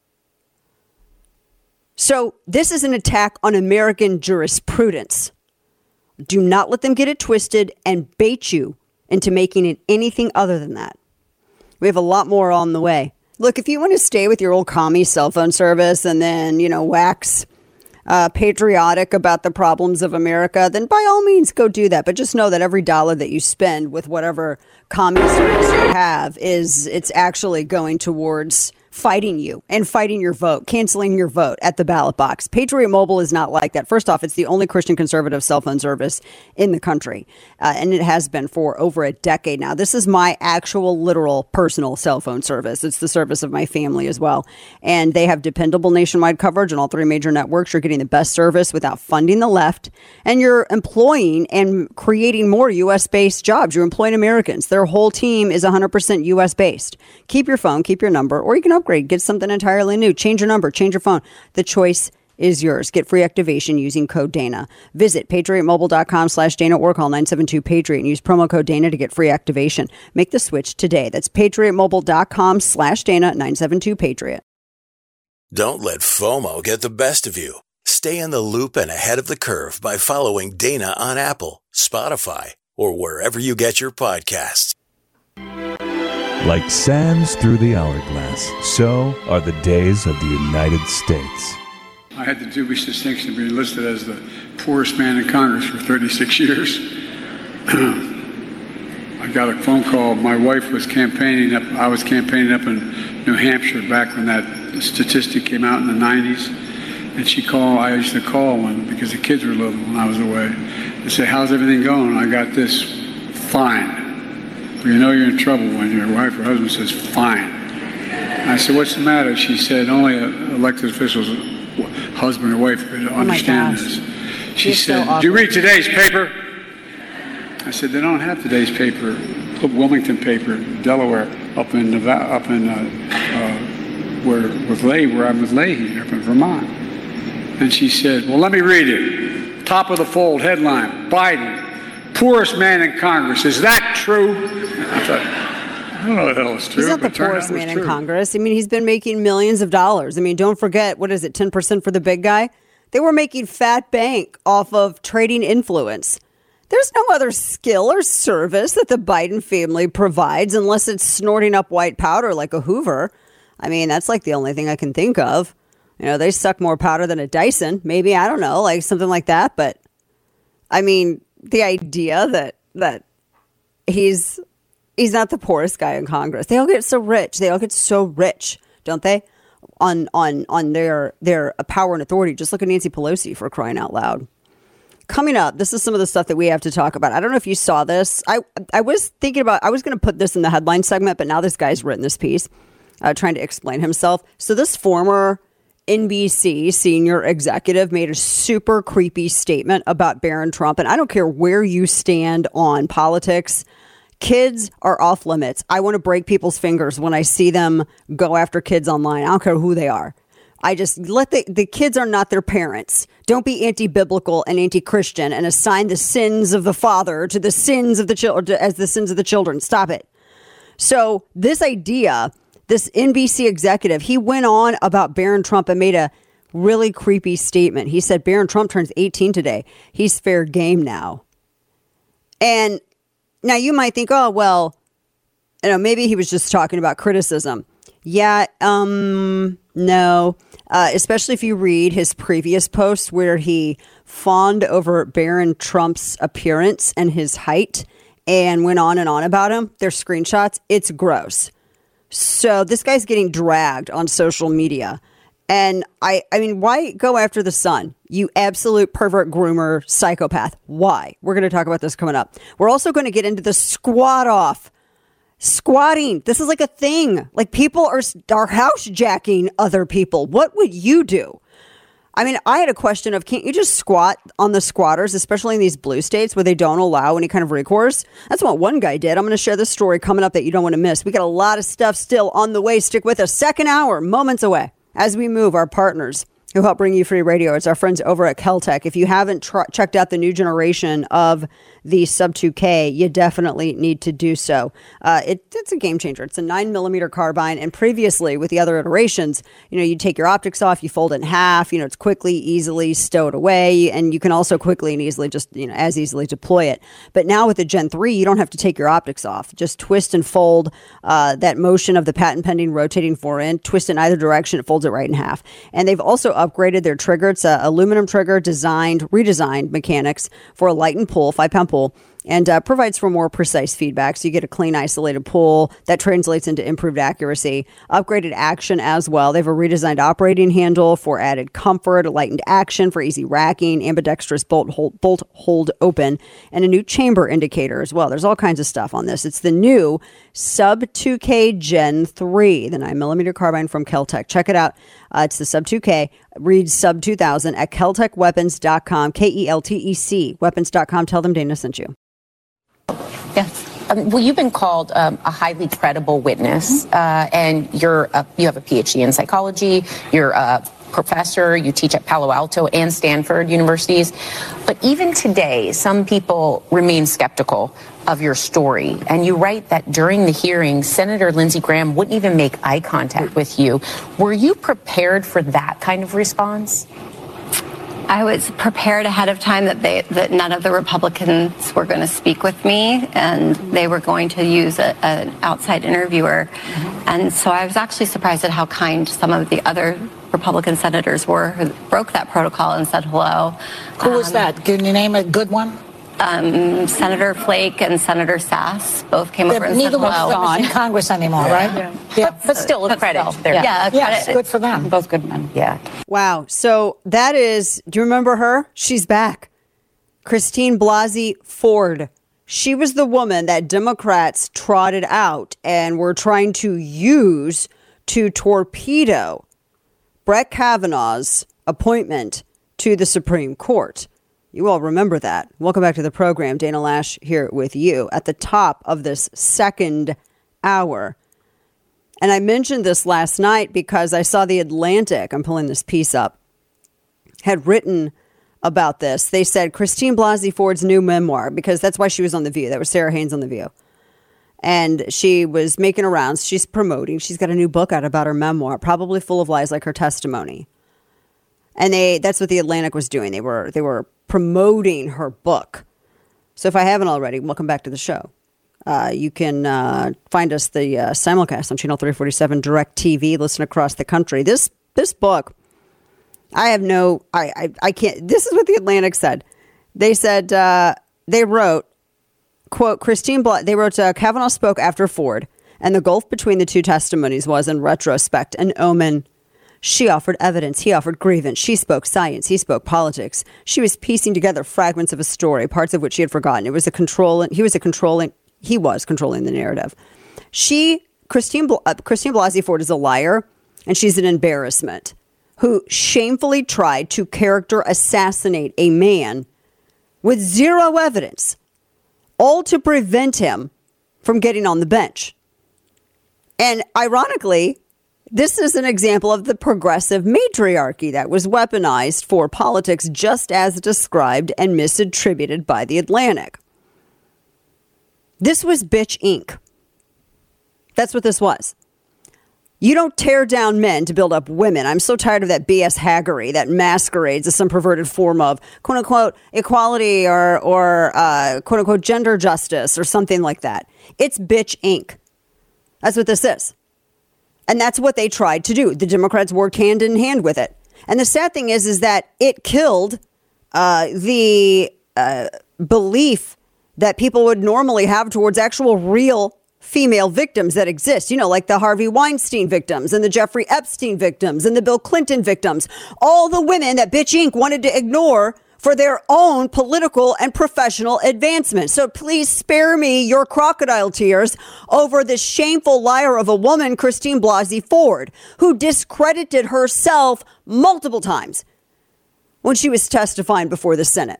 So this is an attack on American jurisprudence. Do not let them get it twisted and bait you into making it anything other than that. We have a lot more on the way. Look, if you want to stay with your old commie cell phone service and then, you know, wax uh, patriotic about the problems of America, then by all means go do that. But just know that every dollar that you spend with whatever commie service you have is it's actually going towards fighting you and fighting your vote, canceling your vote at the ballot box. Patriot Mobile is not like that. First off, it's the only Christian conservative cell phone service in the country, uh, and it has been for over a decade now. This is my actual, literal, personal cell phone service. It's the service of my family as well, and they have dependable nationwide coverage on all three major networks. You're getting the best service without funding the left, and you're employing and creating more U S-based jobs. You're employing Americans. Their whole team is one hundred percent U S-based. Keep your phone, keep your number, or you can upgrade, get something entirely new, change your number, change your phone. The choice is yours. Get free activation using code Dana. Visit patriotmobile.com slash Dana or call nine seven two Patriot and use promo code Dana to get free activation. Make the switch today. That's patriotmobile.com slash Dana nine seven two Patriot. Don't let FOMO get the best of you. Stay in the loop and ahead of the curve by following Dana on Apple, Spotify, or wherever you get your podcasts. Like sands through the hourglass, so are the days of the United States. I had the dubious distinction of being listed as the poorest man in Congress for thirty-six years. I got a phone call. My wife was campaigning up, I was campaigning up in New Hampshire back when that statistic came out in the nineties. And she called, I used to call when, because the kids were little when I was away, and say, how's everything going? I got this, fine. You know you're in trouble when your wife or husband says, fine. And I said, what's the matter? She said, only elected officials, husband or wife, could oh understand this. She You're said, so do you read today's paper? I said, they don't have today's paper, Wilmington paper, Delaware, up in Nevada, up in, uh, uh, where, with Leahy, where I'm with Leahy, up in Vermont. And she said, well, let me read it. Top of the fold, headline, Biden, poorest man in Congress. Is that true? I thought, I don't know what the hell is true. He's not the poorest man in Congress. I mean, he's been making millions of dollars. I mean, don't forget, what is it, ten percent for the big guy? They were making fat bank off of trading influence. There's no other skill or service that the Biden family provides unless it's snorting up white powder like a Hoover. I mean, that's like the only thing I can think of. You know, they suck more powder than a Dyson. Maybe, I don't know, like something like that. But, I mean, the idea that that he's he's not the poorest guy in Congress. They all get so rich. They all get so rich, don't they? On on on their their power and authority. Just look at Nancy Pelosi, for crying out loud. Coming up, this is some of the stuff that we have to talk about. I don't know if you saw this. I I was thinking about, I was going to put this in the headline segment, but now this guy's written this piece uh, trying to explain himself. So this former N B C senior executive made a super creepy statement about Barron Trump. And I don't care where you stand on politics. Kids are off limits. I want to break people's fingers when I see them go after kids online. I don't care who they are. I just let the, the kids are not their parents. Don't be anti-biblical and anti-Christian and assign the sins of the father to the sins of the children as the sins of the children. Stop it. So this idea, this N B C executive, he went on about Barron Trump and made a really creepy statement. He said, Barron Trump turns eighteen today. He's fair game now. And now you might think, oh, well, you know, maybe he was just talking about criticism. Yeah, um, no, uh, especially if you read his previous post where he fawned over Barron Trump's appearance and his height and went on and on about him. They're screenshots. It's gross. So this guy's getting dragged on social media. And I, I mean, why go after the son? You absolute pervert groomer psychopath. Why? We're going to talk about this coming up. We're also going to get into the squat off. Squatting. This is like a thing. Like people are, are house jacking other people. What would you do? I mean, I had a question of, can't you just squat on the squatters, especially in these blue states where they don't allow any kind of recourse? That's what one guy did. I'm going to share this story coming up that you don't want to miss. We got a lot of stuff still on the way. Stick with us. Second hour, moments away. As we move, our partners who help bring you free radio, it's our friends over at Keltec. If you haven't tr- checked out the new generation of the Sub two K, you definitely need to do so. Uh, it, it's a game changer. It's a nine millimeter carbine. And previously, with the other iterations, you know, you take your optics off, you fold it in half. You know, it's quickly, easily stowed away. And you can also quickly and easily just, you know, as easily deploy it. But now with the Gen three, you don't have to take your optics off. Just twist and fold uh, that motion of the patent pending rotating forend. Twist in either direction. It folds it right in half. And they've also upgraded their trigger. It's a aluminum trigger designed, redesigned mechanics for a light and pull, five pound pull, and uh, provides for more precise feedback. So you get a clean, isolated pull that translates into improved accuracy, upgraded action as well. They have a redesigned operating handle for added comfort, a lightened action for easy racking, ambidextrous bolt hold, bolt hold open, and a new chamber indicator as well. There's all kinds of stuff on this. It's the new Sub two K Gen three, the nine millimeter carbine from Keltec. Check it out. Uh, it's the Sub two K. Read Sub two thousand at keltec weapons dot com, K E L T E C, weapons dot com. Tell them Dana sent you. Yes. Um, well, you've been called um, a highly credible witness, uh, and you're a, you have a P H D in psychology. You're a professor. You teach at Palo Alto and Stanford universities. But even today, some people remain skeptical of your story. And you write that during the hearing, Senator Lindsey Graham wouldn't even make eye contact with you. Were you prepared for that kind of response? I was prepared ahead of time that they that none of the Republicans were going to speak with me, and they were going to use a, an outside interviewer. Mm-hmm. And so I was actually surprised at how kind some of the other Republican senators were who broke that protocol and said hello. Who um, was that? Can you name a good one? Um, Senator Flake and Senator Sass both came over and neither said hello. Neither one is in Congress anymore, yeah. right? Yeah. Yeah. But, but still, with credit. Still. Yeah, yeah yes, credit. Good for them. Both good men. Yeah. Wow. So that is, do you remember her? She's back. Christine Blasey Ford. She was the woman that Democrats trotted out and were trying to use to torpedo Brett Kavanaugh's appointment to the Supreme Court. You all remember that. Welcome back to the program. Dana Lash here with you at the top of this second hour. And I mentioned this last night because I saw The Atlantic, I'm pulling this piece up, had written about this. They said Christine Blasey Ford's new memoir, because that's why she was on The View. That was Sarah Haynes on The View. And she was making a rounds. She's promoting. She's got a new book out about her memoir, probably full of lies like her testimony. And they that's what The Atlantic was doing. They were they were promoting her book. So if I haven't already, welcome back to the show. Uh, you can uh, find us the uh, simulcast on Channel three forty-seven Direct T V. Listen across the country. This this book, I have no, I, I, I can't, this is what The Atlantic said. They said, uh, they wrote, quote, Christine Blasey, they wrote, uh, Kavanaugh spoke after Ford, and the gulf between the two testimonies was, in retrospect, an omen. She offered evidence. He offered grievance. She spoke science. He spoke politics. She was piecing together fragments of a story, parts of which she had forgotten. It was a controlling, he was a controlling, he was controlling the narrative. She, Christine, uh, Christine Blasey Ford is a liar, and she's an embarrassment who shamefully tried to character assassinate a man with zero evidence, all to prevent him from getting on the bench. And ironically, this is an example of the progressive matriarchy that was weaponized for politics, just as described and misattributed by The Atlantic. This was Bitch Incorporated. That's what this was. You don't tear down men to build up women. I'm so tired of that B S haggery that masquerades as some perverted form of quote unquote equality or, or uh, quote unquote gender justice or something like that. It's Bitch Incorporated. That's what this is. And that's what they tried to do. The Democrats worked hand in hand with it. And the sad thing is, is that it killed uh, the uh, belief that people would normally have towards actual real female victims that exist. You know, like the Harvey Weinstein victims and the Jeffrey Epstein victims and the Bill Clinton victims. All the women that Bitch Incorporated wanted to ignore for their own political and professional advancement. So please spare me your crocodile tears over this shameful liar of a woman, Christine Blasey Ford, who discredited herself multiple times when she was testifying before the Senate.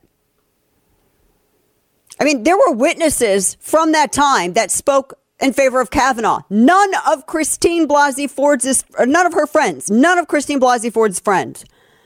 I mean, there were witnesses from that time that spoke in favor of Kavanaugh. None of Christine Blasey Ford's, none of her friends, none of Christine Blasey Ford's friends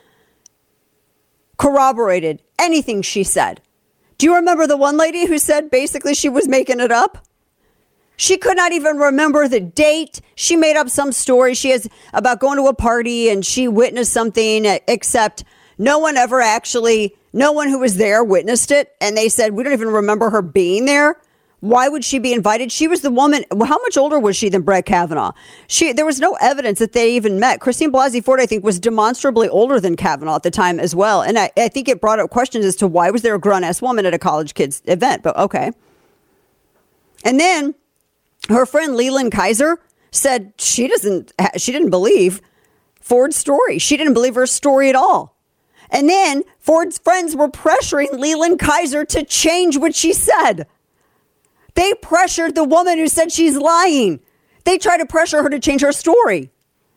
corroborated anything she said. Do you remember the one lady who said basically she was making it up? She could not even remember the date. She made up some story she has about going to a party and she witnessed something, except no one ever actually, no one who was there witnessed it. And they said, we don't even remember her being there. Why would she be invited? She was the woman. How much older was she than Brett Kavanaugh? She, there was no evidence that they even met. Christine Blasey Ford, I think, was demonstrably older than Kavanaugh at the time as well. And I, I think it brought up questions as to why was there a grown-ass woman at a college kids event? But okay. And then her friend Leland Kaiser said she doesn't, she didn't believe Ford's story. She didn't believe her story at all. And then Ford's friends were pressuring Leland Kaiser to change what she said. They pressured the woman who said she's lying. They tried to pressure her to change her story.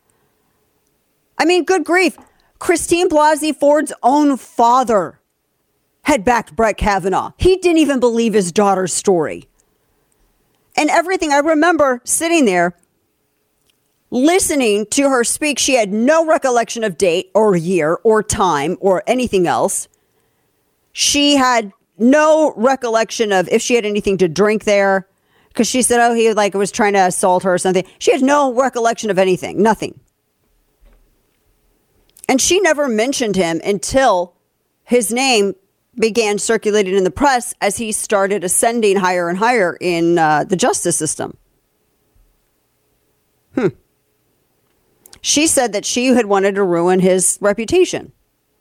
I mean, good grief. Christine Blasey Ford's own father had backed Brett Kavanaugh. He didn't even believe his daughter's story. And everything, I remember sitting there listening to her speak. She had no recollection of date or year or time or anything else. She had no recollection of if she had anything to drink there, because she said, oh, he like was trying to assault her or something. She had no recollection of anything, nothing. And she never mentioned him until his name began circulating in the press as he started ascending higher and higher in uh, the justice system. Hmm. She said that she had wanted to ruin his reputation.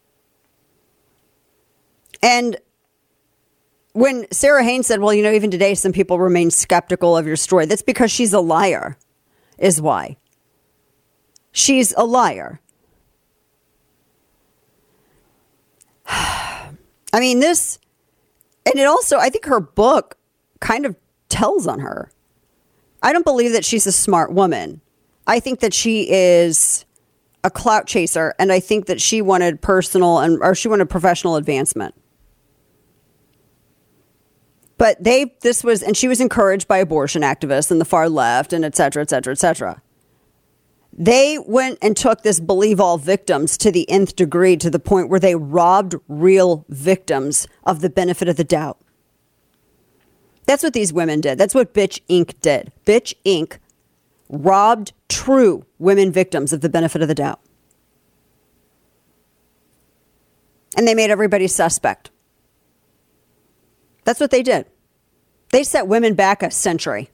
And when Sarah Haynes said, well, you know, even today, some people remain skeptical of your story. That's because she's a liar, is why. She's a liar. I mean, this, and it also, I think her book kind of tells on her. I don't believe that she's a smart woman. I think that she is a clout chaser, and I think that she wanted personal and or she wanted professional advancement. But they, this was, and she was encouraged by abortion activists and the far left and et cetera, et cetera, et cetera. They went and took this believe all victims to the nth degree, to the point where they robbed real victims of the benefit of the doubt. That's what these women did. That's what Bitch Incorporated did. Bitch Incorporated robbed true women victims of the benefit of the doubt. And they made everybody suspect. That's what they did. They set women back a century.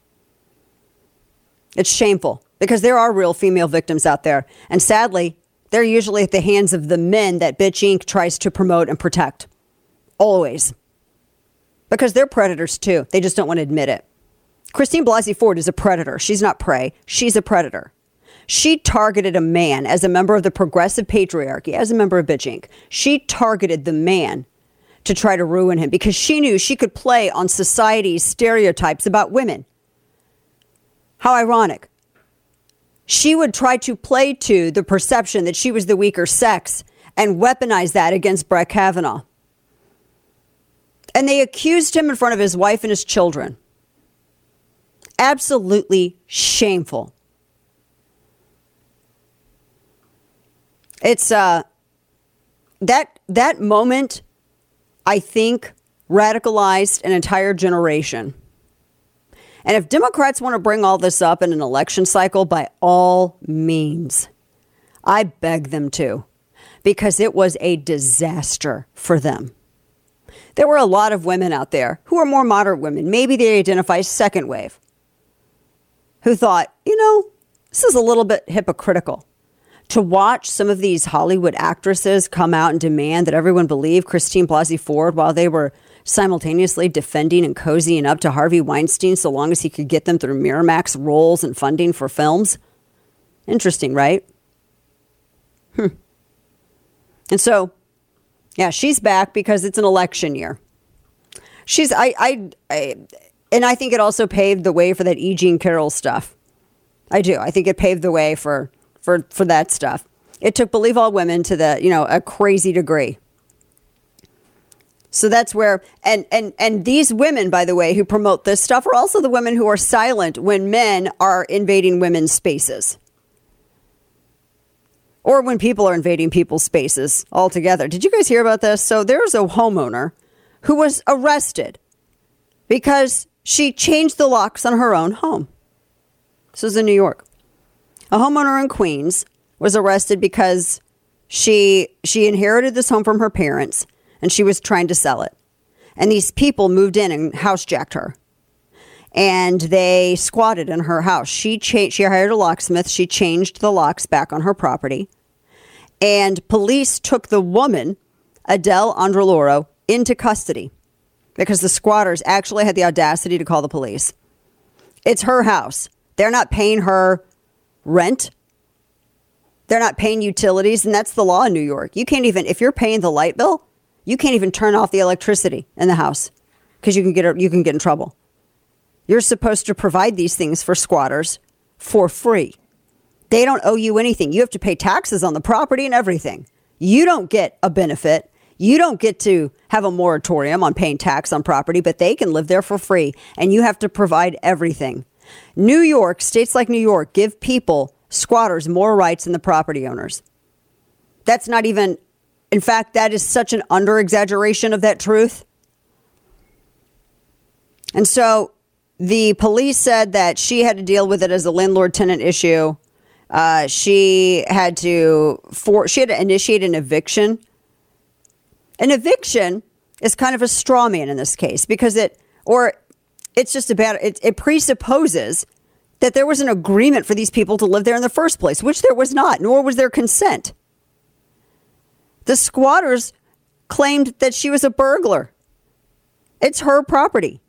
It's shameful because there are real female victims out there. And sadly, they're usually at the hands of the men that Bitch Incorporated tries to promote and protect. Always. because they're predators too. They just don't want to admit it. Christine Blasey Ford is a predator. She's not prey. She's a predator. She targeted a man as a member of the progressive patriarchy, as a member of Bitch Incorporated. She targeted the man to try to ruin him because she knew she could play on society's stereotypes about women. How ironic. She would try to play to the perception that she was the weaker sex and weaponize that against Brett Kavanaugh. And they accused him in front of his wife and his children. Absolutely shameful. It's uh that that moment, I think, radicalized an entire generation. And if Democrats want to bring all this up in an election cycle, by all means, I beg them to, because it was a disaster for them. There were a lot of women out there who are more moderate women. Maybe they identify as second wave, who thought, you know, this is a little bit hypocritical. To watch some of these Hollywood actresses come out and demand that everyone believe Christine Blasey Ford while they were simultaneously defending and cozying up to Harvey Weinstein so long as he could get them through Miramax roles and funding for films. Interesting, right? Hmm. And so, yeah, she's back because it's an election year. She's, I, I, I, and I think it also paved the way for that E. Jean Carroll stuff. I do. I think it paved the way for For, for that stuff. It took Believe All Women to the, you know, a crazy degree. So that's where, and, and, and these women, by the way, who promote this stuff are also the women who are silent when men are invading women's spaces. Or when people are invading people's spaces altogether. Did you guys hear about this? So there's a homeowner who was arrested because she changed the locks on her own home. This was in New York. A homeowner in Queens was arrested because she she inherited this home from her parents and she was trying to sell it. And these people moved in and housejacked her. And they squatted in her house. She cha- she hired a locksmith. She changed the locks back on her property. And police took the woman, Adele Androloro, into custody because the squatters actually had the audacity to call the police. It's her house. They're not paying her rent. They're not paying utilities, and that's the law in New York. You can't even, if you're paying the light bill, you can't even turn off the electricity in the house because you can get you can get in trouble. You're supposed to provide these things for squatters for free. They don't owe you anything. You have to pay taxes on the property and everything. You don't get a benefit. You don't get to have a moratorium on paying tax on property, but they can live there for free, and you have to provide everything. New York, states like New York, give people, squatters, more rights than the property owners. That's not even, in fact, that is such an under-exaggeration of that truth. And so the police said that she had to deal with it as a landlord-tenant issue. Uh, she had to for she had to initiate an eviction. An eviction is kind of a straw man in this case because it, or it's just about, it, it presupposes that there was an agreement for these people to live there in the first place, which there was not, nor was there consent. The squatters claimed that she was a burglar. It's her property.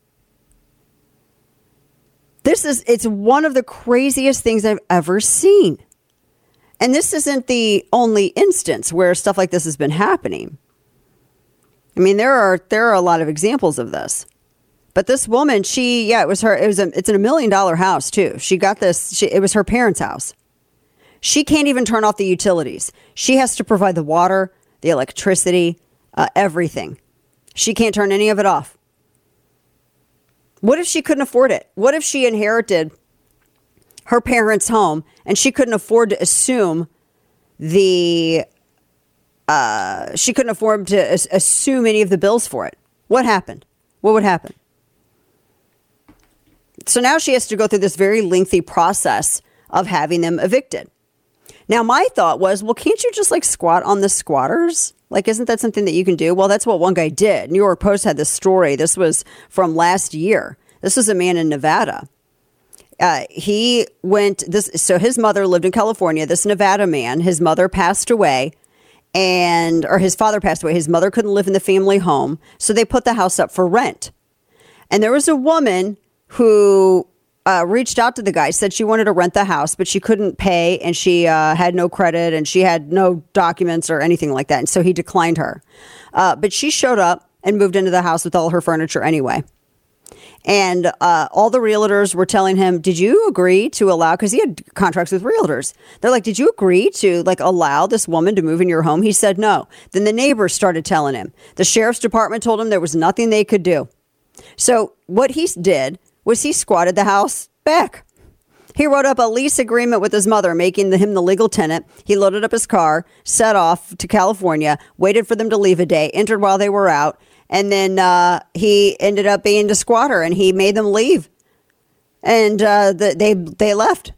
This is, it's one of the craziest things I've ever seen. And this isn't the only instance where stuff like this has been happening. I mean, there are, there are a lot of examples of this. But this woman, she, yeah, it was her, it was a, it's in a million dollar house too. She got this, she, it was her parents' house. She can't even turn off the utilities. She has to provide the water, the electricity, uh, everything. She can't turn any of it off. What if she couldn't afford it? What if she inherited her parents' home and she couldn't afford to assume the, uh, she couldn't afford to as- assume any of the bills for it? What happened? What would happen? So now she has to go through this very lengthy process of having them evicted. Now, my thought was, well, can't you just like squat on the squatters? Like, isn't that something that you can do? Well, that's what one guy did. New York Post had this story. This was from last year. This was a man in Nevada. Uh, he went this. So his mother lived in California. This Nevada man, his mother passed away. and or his father passed away. His mother couldn't live in the family home, so they put the house up for rent. And there was a woman who uh, reached out to the guy, said she wanted to rent the house, but she couldn't pay, and she uh, had no credit, and she had no documents or anything like that. And so he declined her. Uh, but she showed up and moved into the house with all her furniture anyway. And uh, all the realtors were telling him, did you agree to allow, because he had contracts with realtors. They're like, did you agree to like allow this woman to move in your home? He said no. Then the neighbors started telling him. The sheriff's department told him there was nothing they could do. So what he did was he squatted the house back. He wrote up a lease agreement with his mother, making the, him the legal tenant. He loaded up his car, set off to California, waited for them to leave a day, entered while they were out. And then uh, he ended up being the squatter, and he made them leave. And uh, the, they they left.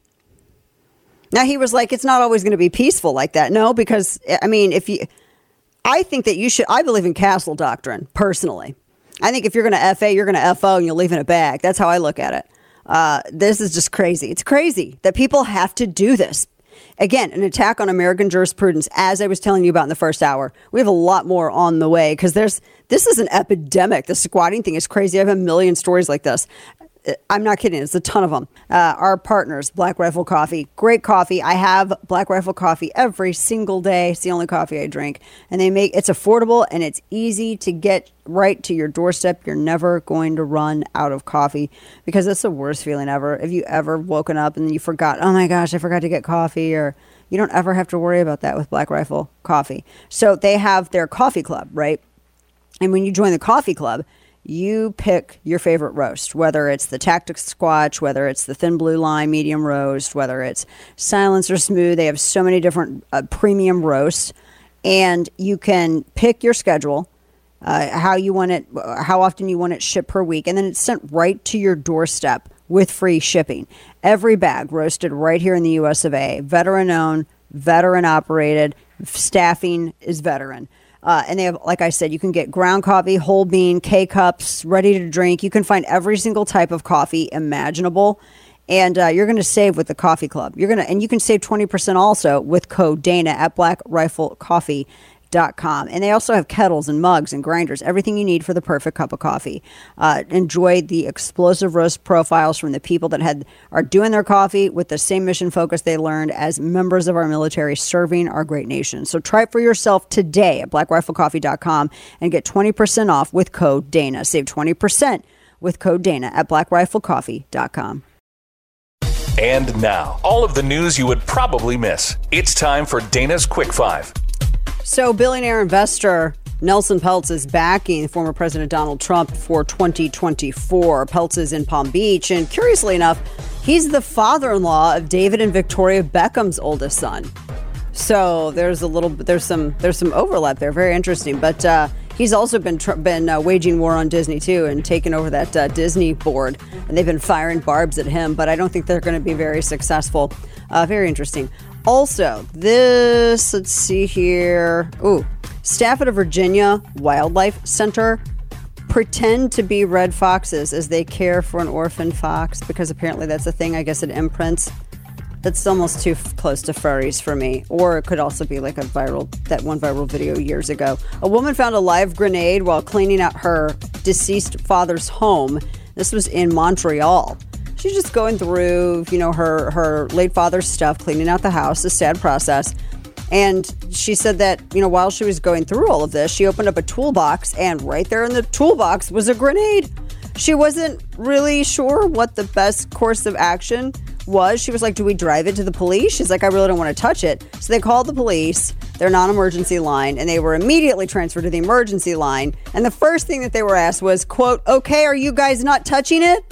Now, he was like, it's not always going to be peaceful like that. No, because, I mean, if you, I think that you should, I believe in castle doctrine, personally. I think if you're going to F A, you're going to F O, and you'll leave in a bag. That's how I look at it. Uh, this is just crazy. It's crazy that people have to do this. Again, an attack on American jurisprudence, as I was telling you about in the first hour. We have a lot more on the way because there's this is an epidemic. The squatting thing is crazy. I have a million stories like this. I'm not kidding. It's a ton of them. Uh, our partners, Black Rifle Coffee. Great coffee. I have Black Rifle Coffee every single day. It's the only coffee I drink. And they make it's affordable and it's easy to get right to your doorstep. You're never going to run out of coffee because it's the worst feeling ever. If you ever woken up and you forgot, oh my gosh, I forgot to get coffee, or you don't ever have to worry about that with Black Rifle Coffee. So they have their coffee club, right? And when you join the coffee club, you pick your favorite roast, whether it's the Tactics Squatch, whether it's the Thin Blue Line medium roast, whether it's Silence or Smooth. They have so many different uh, premium roasts, and you can pick your schedule, uh, how you want it, how often you want it shipped per week, and then it's sent right to your doorstep with free shipping. Every bag roasted right here in the U S of A. Veteran-owned, veteran-operated, staffing is veteran. Uh, and they have, like I said, you can get ground coffee, whole bean, K-cups, ready to drink. You can find every single type of coffee imaginable. And uh, you're going to save with the coffee club. You're going to, and you can save twenty percent also with code Dana at black rifle coffee dot com. And they also have kettles and mugs and grinders, everything you need for the perfect cup of coffee. Uh, enjoy the explosive roast profiles from the people that had are doing their coffee with the same mission focus they learned as members of our military serving our great nation. So try it for yourself today at black rifle coffee dot com and get twenty percent off with code Dana. Save twenty percent with code Dana at black rifle coffee dot com. And now, all of the news you would probably miss. It's time for Dana's Quick Five. So billionaire investor Nelson Peltz is backing former President Donald Trump for twenty twenty-four. Peltz is in Palm Beach, and curiously enough, he's the father-in-law of David and Victoria Beckham's oldest son. So there's a little, there's some, there's some overlap there. Very interesting. But uh, he's also been tr- been uh, waging war on Disney too, and taking over that uh, Disney board, and they've been firing barbs at him. But I don't think they're going to be very successful. Uh, very interesting. Also, this, let's see here. Ooh, staff at a Virginia Wildlife Center pretend to be red foxes as they care for an orphan fox, because apparently that's a thing, I guess, it imprints. That's almost too f- close to furries for me. Or it could also be like a viral, that one viral video years ago. A woman found a live grenade while cleaning out her deceased father's home. This was in Montreal. She's just going through, you know, her, her late father's stuff, cleaning out the house, a sad process. And she said that, you know, while she was going through all of this, she opened up a toolbox, and right there in the toolbox was a grenade. She wasn't really sure what the best course of action was. She was like, do we drive it to the police? She's like, I really don't want to touch it. So they called the police, their non-emergency line, and they were immediately transferred to the emergency line. And the first thing that they were asked was, quote, okay, are you guys not touching it?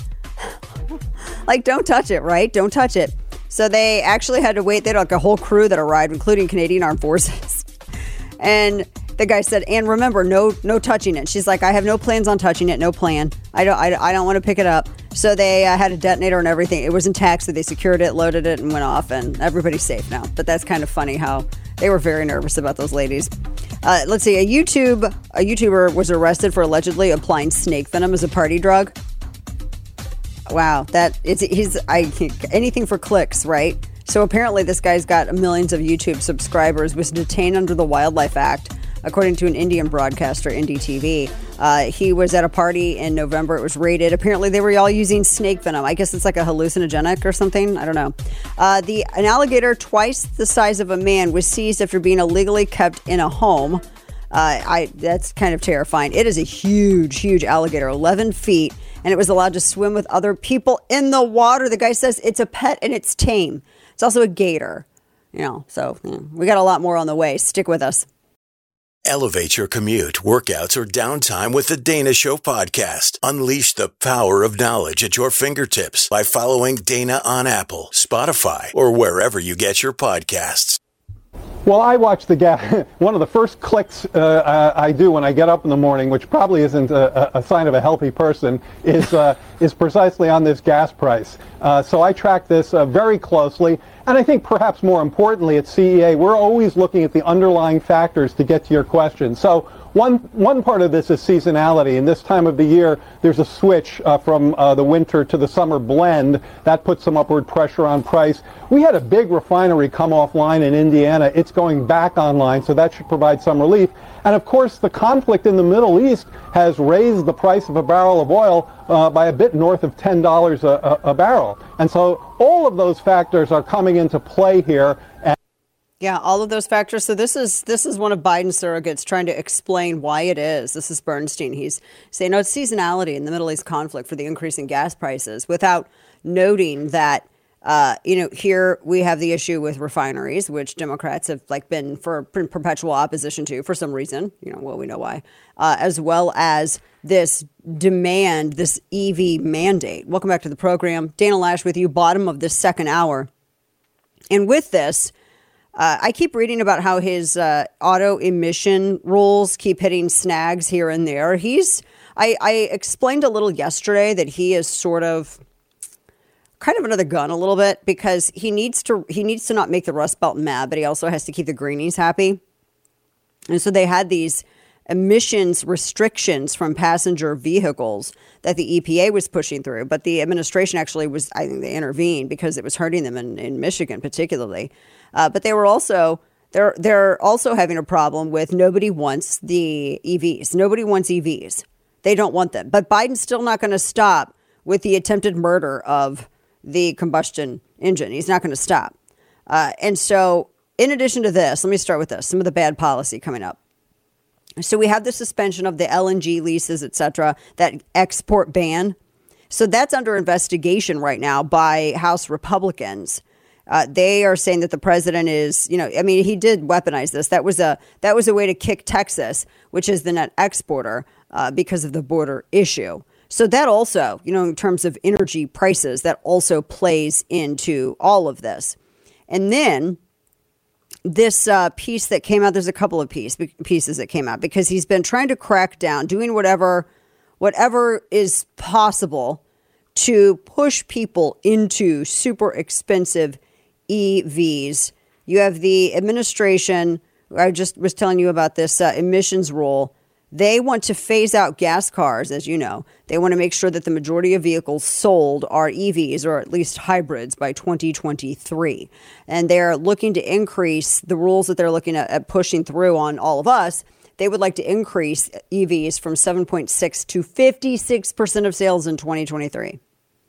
Like, don't touch it, right? Don't touch it. So they actually had to wait. They had like a whole crew that arrived, including Canadian Armed Forces. And the guy said, and remember, no no touching it. She's like, I have no plans on touching it. No plan. I don't I, I don't want to pick it up. So they uh, had a detonator and everything. It was intact, so they secured it, loaded it, and went off. And everybody's safe now. But that's kind of funny how they were very nervous about those ladies. Uh, let's see. A YouTube a YouTuber was arrested for allegedly applying snake venom as a party drug. Wow, that it's he's I anything for clicks, right? So apparently this guy's got millions of YouTube subscribers, was detained under the Wildlife Act, according to an Indian broadcaster, Indie T V. Uh, he was at a party in November. It was raided. Apparently they were all using snake venom. I guess it's like a hallucinogenic or something. I don't know. Uh, the An alligator twice the size of a man was seized after being illegally kept in a home. Uh, I that's kind of terrifying. It is a huge, huge alligator, eleven feet, and it was allowed to swim with other people in the water. The guy says it's a pet and it's tame. It's also a gator, you know, so you know, we got a lot more on the way. Stick with us. Elevate your commute, workouts, or downtime with the Dana Show podcast. Unleash the power of knowledge at your fingertips by following Dana on Apple, Spotify, or wherever you get your podcasts. Well, I watch the gas. One of the first clicks uh, I do when I get up in the morning, which probably isn't a, a sign of a healthy person, is uh, is precisely on this gas price. Uh, so I track this uh, very closely, and I think perhaps more importantly at C E A, we're always looking at the underlying factors to get to your question. So one one part of this is seasonality, and this time of the year there's a switch uh, from uh, the winter to the summer blend. That puts some upward pressure on price. We had a big refinery come offline in Indiana. It's going back online, so that should provide some relief. And of course, the conflict in the Middle East has raised the price of a barrel of oil uh, by a bit north of ten dollars a, a, a barrel. And so all of those factors are coming into play here. And Yeah, all of those factors. So this is this is one of Biden's surrogates trying to explain why it is. This is Bernstein. He's saying, no, it's seasonality in the Middle East conflict for the increase in gas prices, without noting that, uh, you know, here we have the issue with refineries, which Democrats have like been for in perpetual opposition to for some reason. You know, well, we know why, uh, as well as this demand, this E V mandate. Welcome back to the program. Dana Loesch with you, bottom of this second hour. And with this, Uh, I keep reading about how his uh, auto emission rules keep hitting snags here and there. He's, I, I explained a little yesterday that he is sort of kind of under the gun a little bit because he needs to he needs to not make the Rust Belt mad, but he also has to keep the greenies happy. And so they had these emissions restrictions from passenger vehicles that the E P A was pushing through, but the administration actually was, I think they intervened because it was hurting them in, in Michigan particularly. Uh, but they were also, they're, they're also having a problem with nobody wants the E Vs. Nobody wants E Vs. They don't want them. But Biden's still not going to stop with the attempted murder of the combustion engine. He's not going to stop. Uh, and so in addition to this, let me start with this, some of the bad policy coming up. So we have the suspension of the L N G leases, et cetera, that export ban. So that's under investigation right now by House Republicans. Uh, they are saying that the president is, you know, I mean, he did weaponize this. That was a that was a way to kick Texas, which is the net exporter, uh, because of the border issue. So that also, you know, in terms of energy prices, that also plays into all of this. And then this uh, piece that came out, there's a couple of piece, pieces that came out because he's been trying to crack down, doing whatever, whatever is possible to push people into super expensive E Vs. You have the administration, I just was telling you about this uh, emissions rule. They want to phase out gas cars, as you know. They want to make sure that the majority of vehicles sold are E Vs or at least hybrids by twenty twenty-three. And they're looking to increase the rules that they're looking at, at pushing through on all of us. They would like to increase E Vs from seven point six to fifty-six percent of sales in twenty twenty-three.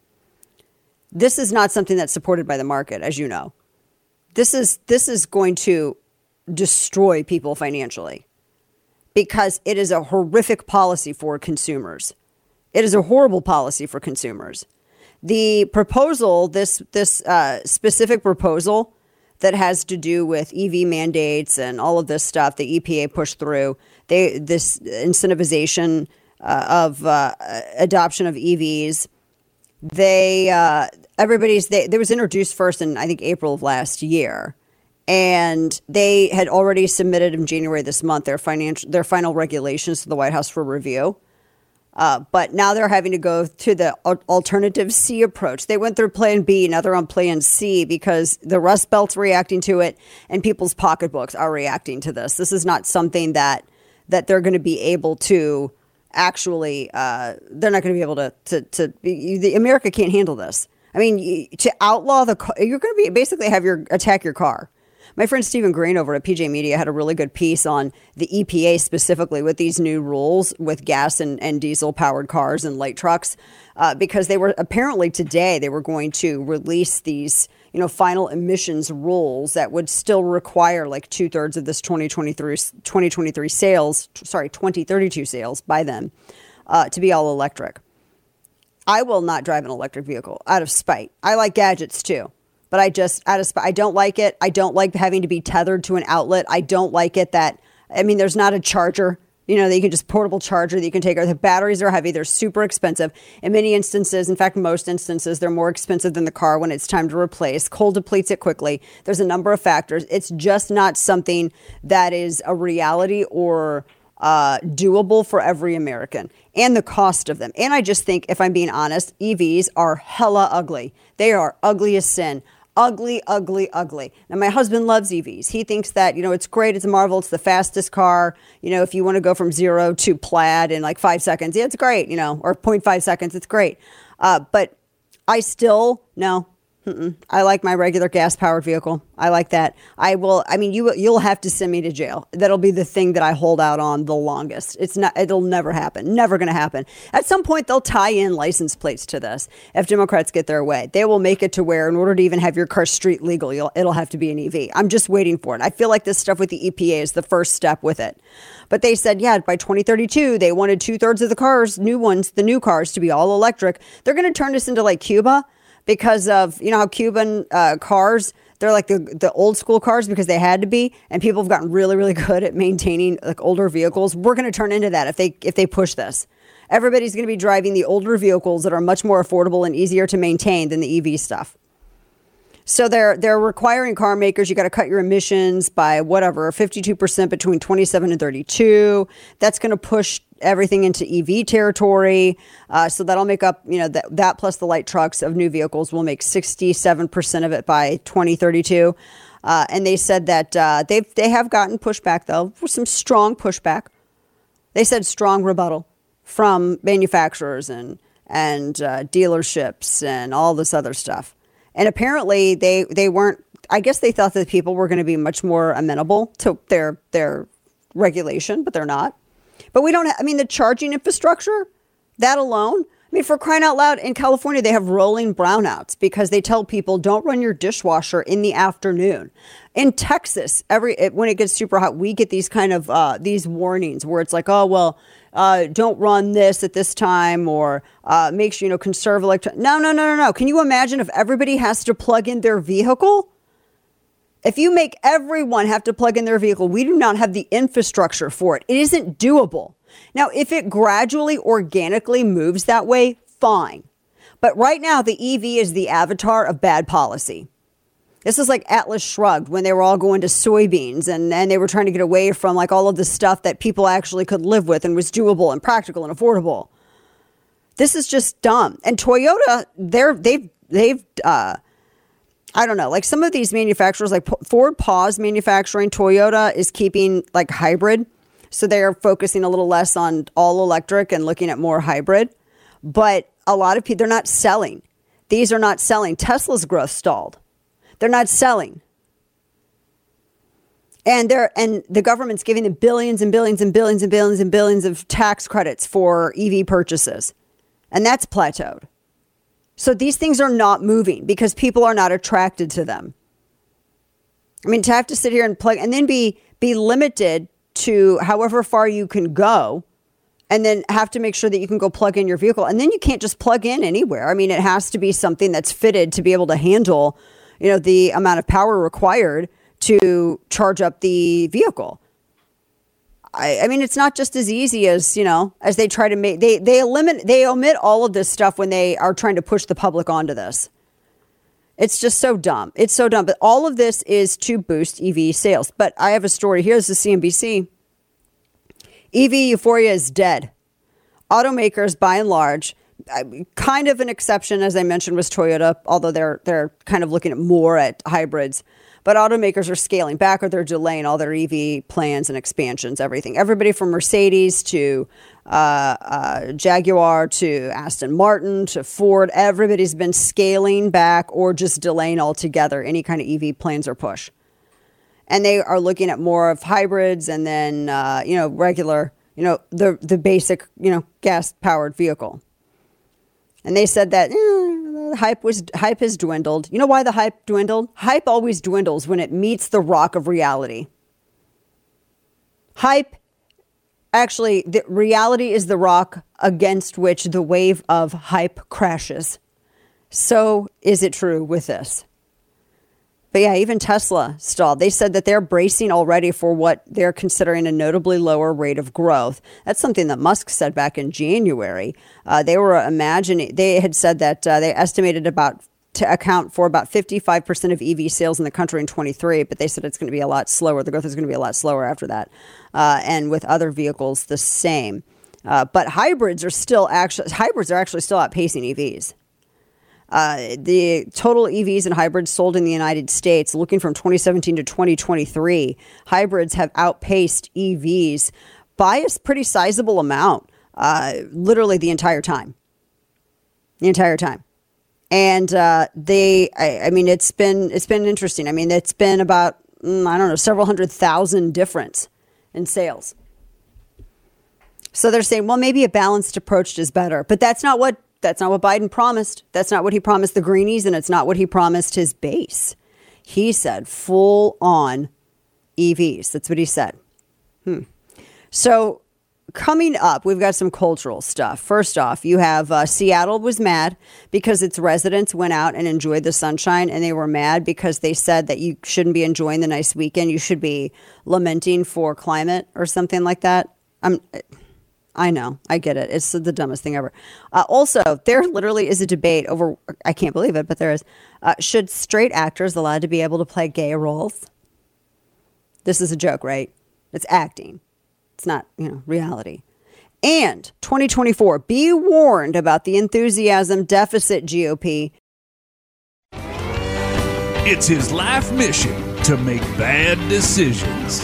This is not something that's supported by the market, as you know. This is this is going to destroy people financially because it is a horrific policy for consumers. It is a horrible policy for consumers. The proposal, this this uh, specific proposal that has to do with E V mandates and all of this stuff, the E P A pushed through, they this incentivization uh, of uh, adoption of E Vs. They uh, everybody's they, they was introduced first in I think April of last year, and they had already submitted in January this month their financial their final regulations to the White House for review. Uh, but now they're having to go to the alternative C approach. They went through Plan B, now they're on Plan C because the Rust Belt's reacting to it, and people's pocketbooks are reacting to this. This is not something that that they're going to be able to. Actually, uh, they're not going to be able to, to, to be, the America can't handle this. I mean, you, to outlaw the car, you're going to be basically have your attack your car. My friend Stephen Green over at P J Media had a really good piece on the E P A specifically with these new rules with gas and, and diesel powered cars and light trucks, uh, because they were apparently today they were going to release these, you know, final emissions rules that would still require like two thirds of this twenty twenty-three sales, sorry, twenty thirty-two sales by then uh, to be all electric. I will not drive an electric vehicle out of spite. I like gadgets too. But I just, out of spite, I don't like it. I don't like having to be tethered to an outlet. I don't like it that, I mean, there's not a charger, you know, that you can just portable charger that you can take. Or the batteries are heavy. They're super expensive. In many instances, in fact, most instances, they're more expensive than the car when it's time to replace. Coal depletes it quickly. There's a number of factors. It's just not something that is a reality or uh, doable for every American. And the cost of them. And I just think, if I'm being honest, E Vs are hella ugly. They are ugly as sin. Ugly, ugly, ugly. Now, my husband loves E Vs. He thinks that, you know, it's great. It's a marvel. It's the fastest car. You know, if you want to go from zero to plaid in like five seconds, yeah, it's great, you know, or zero point five seconds, it's great. Uh, but I still, no, mm-mm. I like my regular gas powered vehicle. I like that. I will, I mean, you, you'll have to send me to jail. That'll be the thing that I hold out on the longest. It's not, it'll never happen. Never going to happen. At some point, they'll tie in license plates to this. If Democrats get their way, they will make it to where in order to even have your car street legal, you'll, it'll have to be an E V. I'm just waiting for it. I feel like this stuff with the E P A is the first step with it. But they said, yeah, by twenty thirty-two, they wanted two thirds of the cars, new ones, the new cars to be all electric. They're going to turn this into like Cuba. Because of, you know, how Cuban uh, cars, they're like the, the old school cars because they had to be. And people have gotten really, really good at maintaining like older vehicles. We're going to turn into that if they if they push this. Everybody's going to be driving the older vehicles that are much more affordable and easier to maintain than the E V stuff. So they're they're requiring car makers, you got to cut your emissions by whatever, fifty-two percent between twenty-seven and thirty-two. That's going to push everything into E V territory. Uh, so that'll make up, you know, that, that plus the light trucks of new vehicles will make sixty-seven percent of it by twenty thirty-two. Uh, and they said that uh, they've, they have gotten pushback, though, some strong pushback. They said strong rebuttal from manufacturers and, and uh, dealerships and all this other stuff. And apparently they, they weren't, I guess they thought that people were going to be much more amenable to their, their regulation, but they're not. But we don't, ha- I mean, the charging infrastructure, that alone, I mean, for crying out loud, in California, they have rolling brownouts because they tell people don't run your dishwasher in the afternoon. In Texas, every it, when it gets super hot, we get these kind of, uh, these warnings where it's like, oh, well, uh, don't run this at this time or uh, make sure, you know, conserve electricity. No, no, no, no, no. Can you imagine if everybody has to plug in their vehicle? If you make everyone have to plug in their vehicle, we do not have the infrastructure for it. It isn't doable. Now, if it gradually, organically moves that way, fine. But right now, the E V is the avatar of bad policy. This is like Atlas Shrugged when they were all going to soybeans and, and they were trying to get away from like all of the stuff that people actually could live with and was doable and practical and affordable. This is just dumb. And Toyota, they're, they've, they've, uh, I don't know, like some of these manufacturers, like Ford paused manufacturing. Toyota is keeping like hybrid. So they are focusing a little less on all electric and looking at more hybrid. But a lot of people, they're not selling. These are not selling. Tesla's growth stalled. They're not selling. And they're and the government's giving them billions and billions and billions and billions and billions of tax credits for E V purchases. And that's plateaued. So these things are not moving because people are not attracted to them. I mean, to have to sit here and plug and then be be limited to however far you can go and then have to make sure that you can go plug in your vehicle. And then you can't just plug in anywhere. I mean, it has to be something that's fitted to be able to handle, you know, the amount of power required to charge up the vehicle. I, I mean, it's not just as easy as, you know, as they try to make, they, they eliminate, they omit all of this stuff when they are trying to push the public onto this. It's just so dumb. It's so dumb. But all of this is to boost E V sales. But I have a story. Here's the C N B C. E V euphoria is dead. Automakers, by and large, kind of an exception, as I mentioned, was Toyota, although they're they're kind of looking at more at hybrids. But automakers are scaling back or they're delaying all their E V plans and expansions, everything. Everybody from Mercedes to uh, uh, Jaguar to Aston Martin to Ford. Everybody's been scaling back or just delaying altogether any kind of E V plans or push. And they are looking at more of hybrids and then, uh, you know, regular, you know, the the basic, you know, gas-powered vehicle. And they said that eh, the hype was hype has dwindled. You know why the hype dwindled? Hype always dwindles when it meets the rock of reality. Hype, actually, the reality is the rock against which the wave of hype crashes. So is it true with this? But yeah, even Tesla stalled. They said that they're bracing already for what they're considering a notably lower rate of growth. That's something that Musk said back in January. Uh, they were imagining, they had said that uh, they estimated about to account for about fifty-five percent of E V sales in the country in twenty-three, but they said it's going to be a lot slower. The growth is going to be a lot slower after that. Uh, and with other vehicles, the same. Uh, but hybrids are still actually, hybrids are actually still outpacing E Vs. Uh, the total E Vs and hybrids sold in the United States, looking from twenty seventeen to twenty twenty-three, hybrids have outpaced E Vs by a pretty sizable amount, uh, literally the entire time. The entire time. And uh, they, I, I mean, it's been it's been interesting. I mean, it's been about, mm, I don't know, several hundred thousand difference in sales. So they're saying, well, maybe a balanced approach is better. But that's not what That's not what Biden promised. That's not what he promised the Greenies, and it's not what he promised his base. He said full on E Vs. That's what he said. Hmm. So coming up, we've got some cultural stuff. First off, you have uh, Seattle was mad because its residents went out and enjoyed the sunshine, and they were mad because they said that you shouldn't be enjoying the nice weekend. You should be lamenting for climate or something like that. I'm... I know. I get it. It's the dumbest thing ever. Uh, also, there literally is a debate over, I can't believe it, but there is. Uh, should straight actors allowed to be able to play gay roles? This is a joke, right? It's acting. It's not, you know, reality. And twenty twenty-four, be warned about the enthusiasm deficit G O P. It's his life mission to make bad decisions.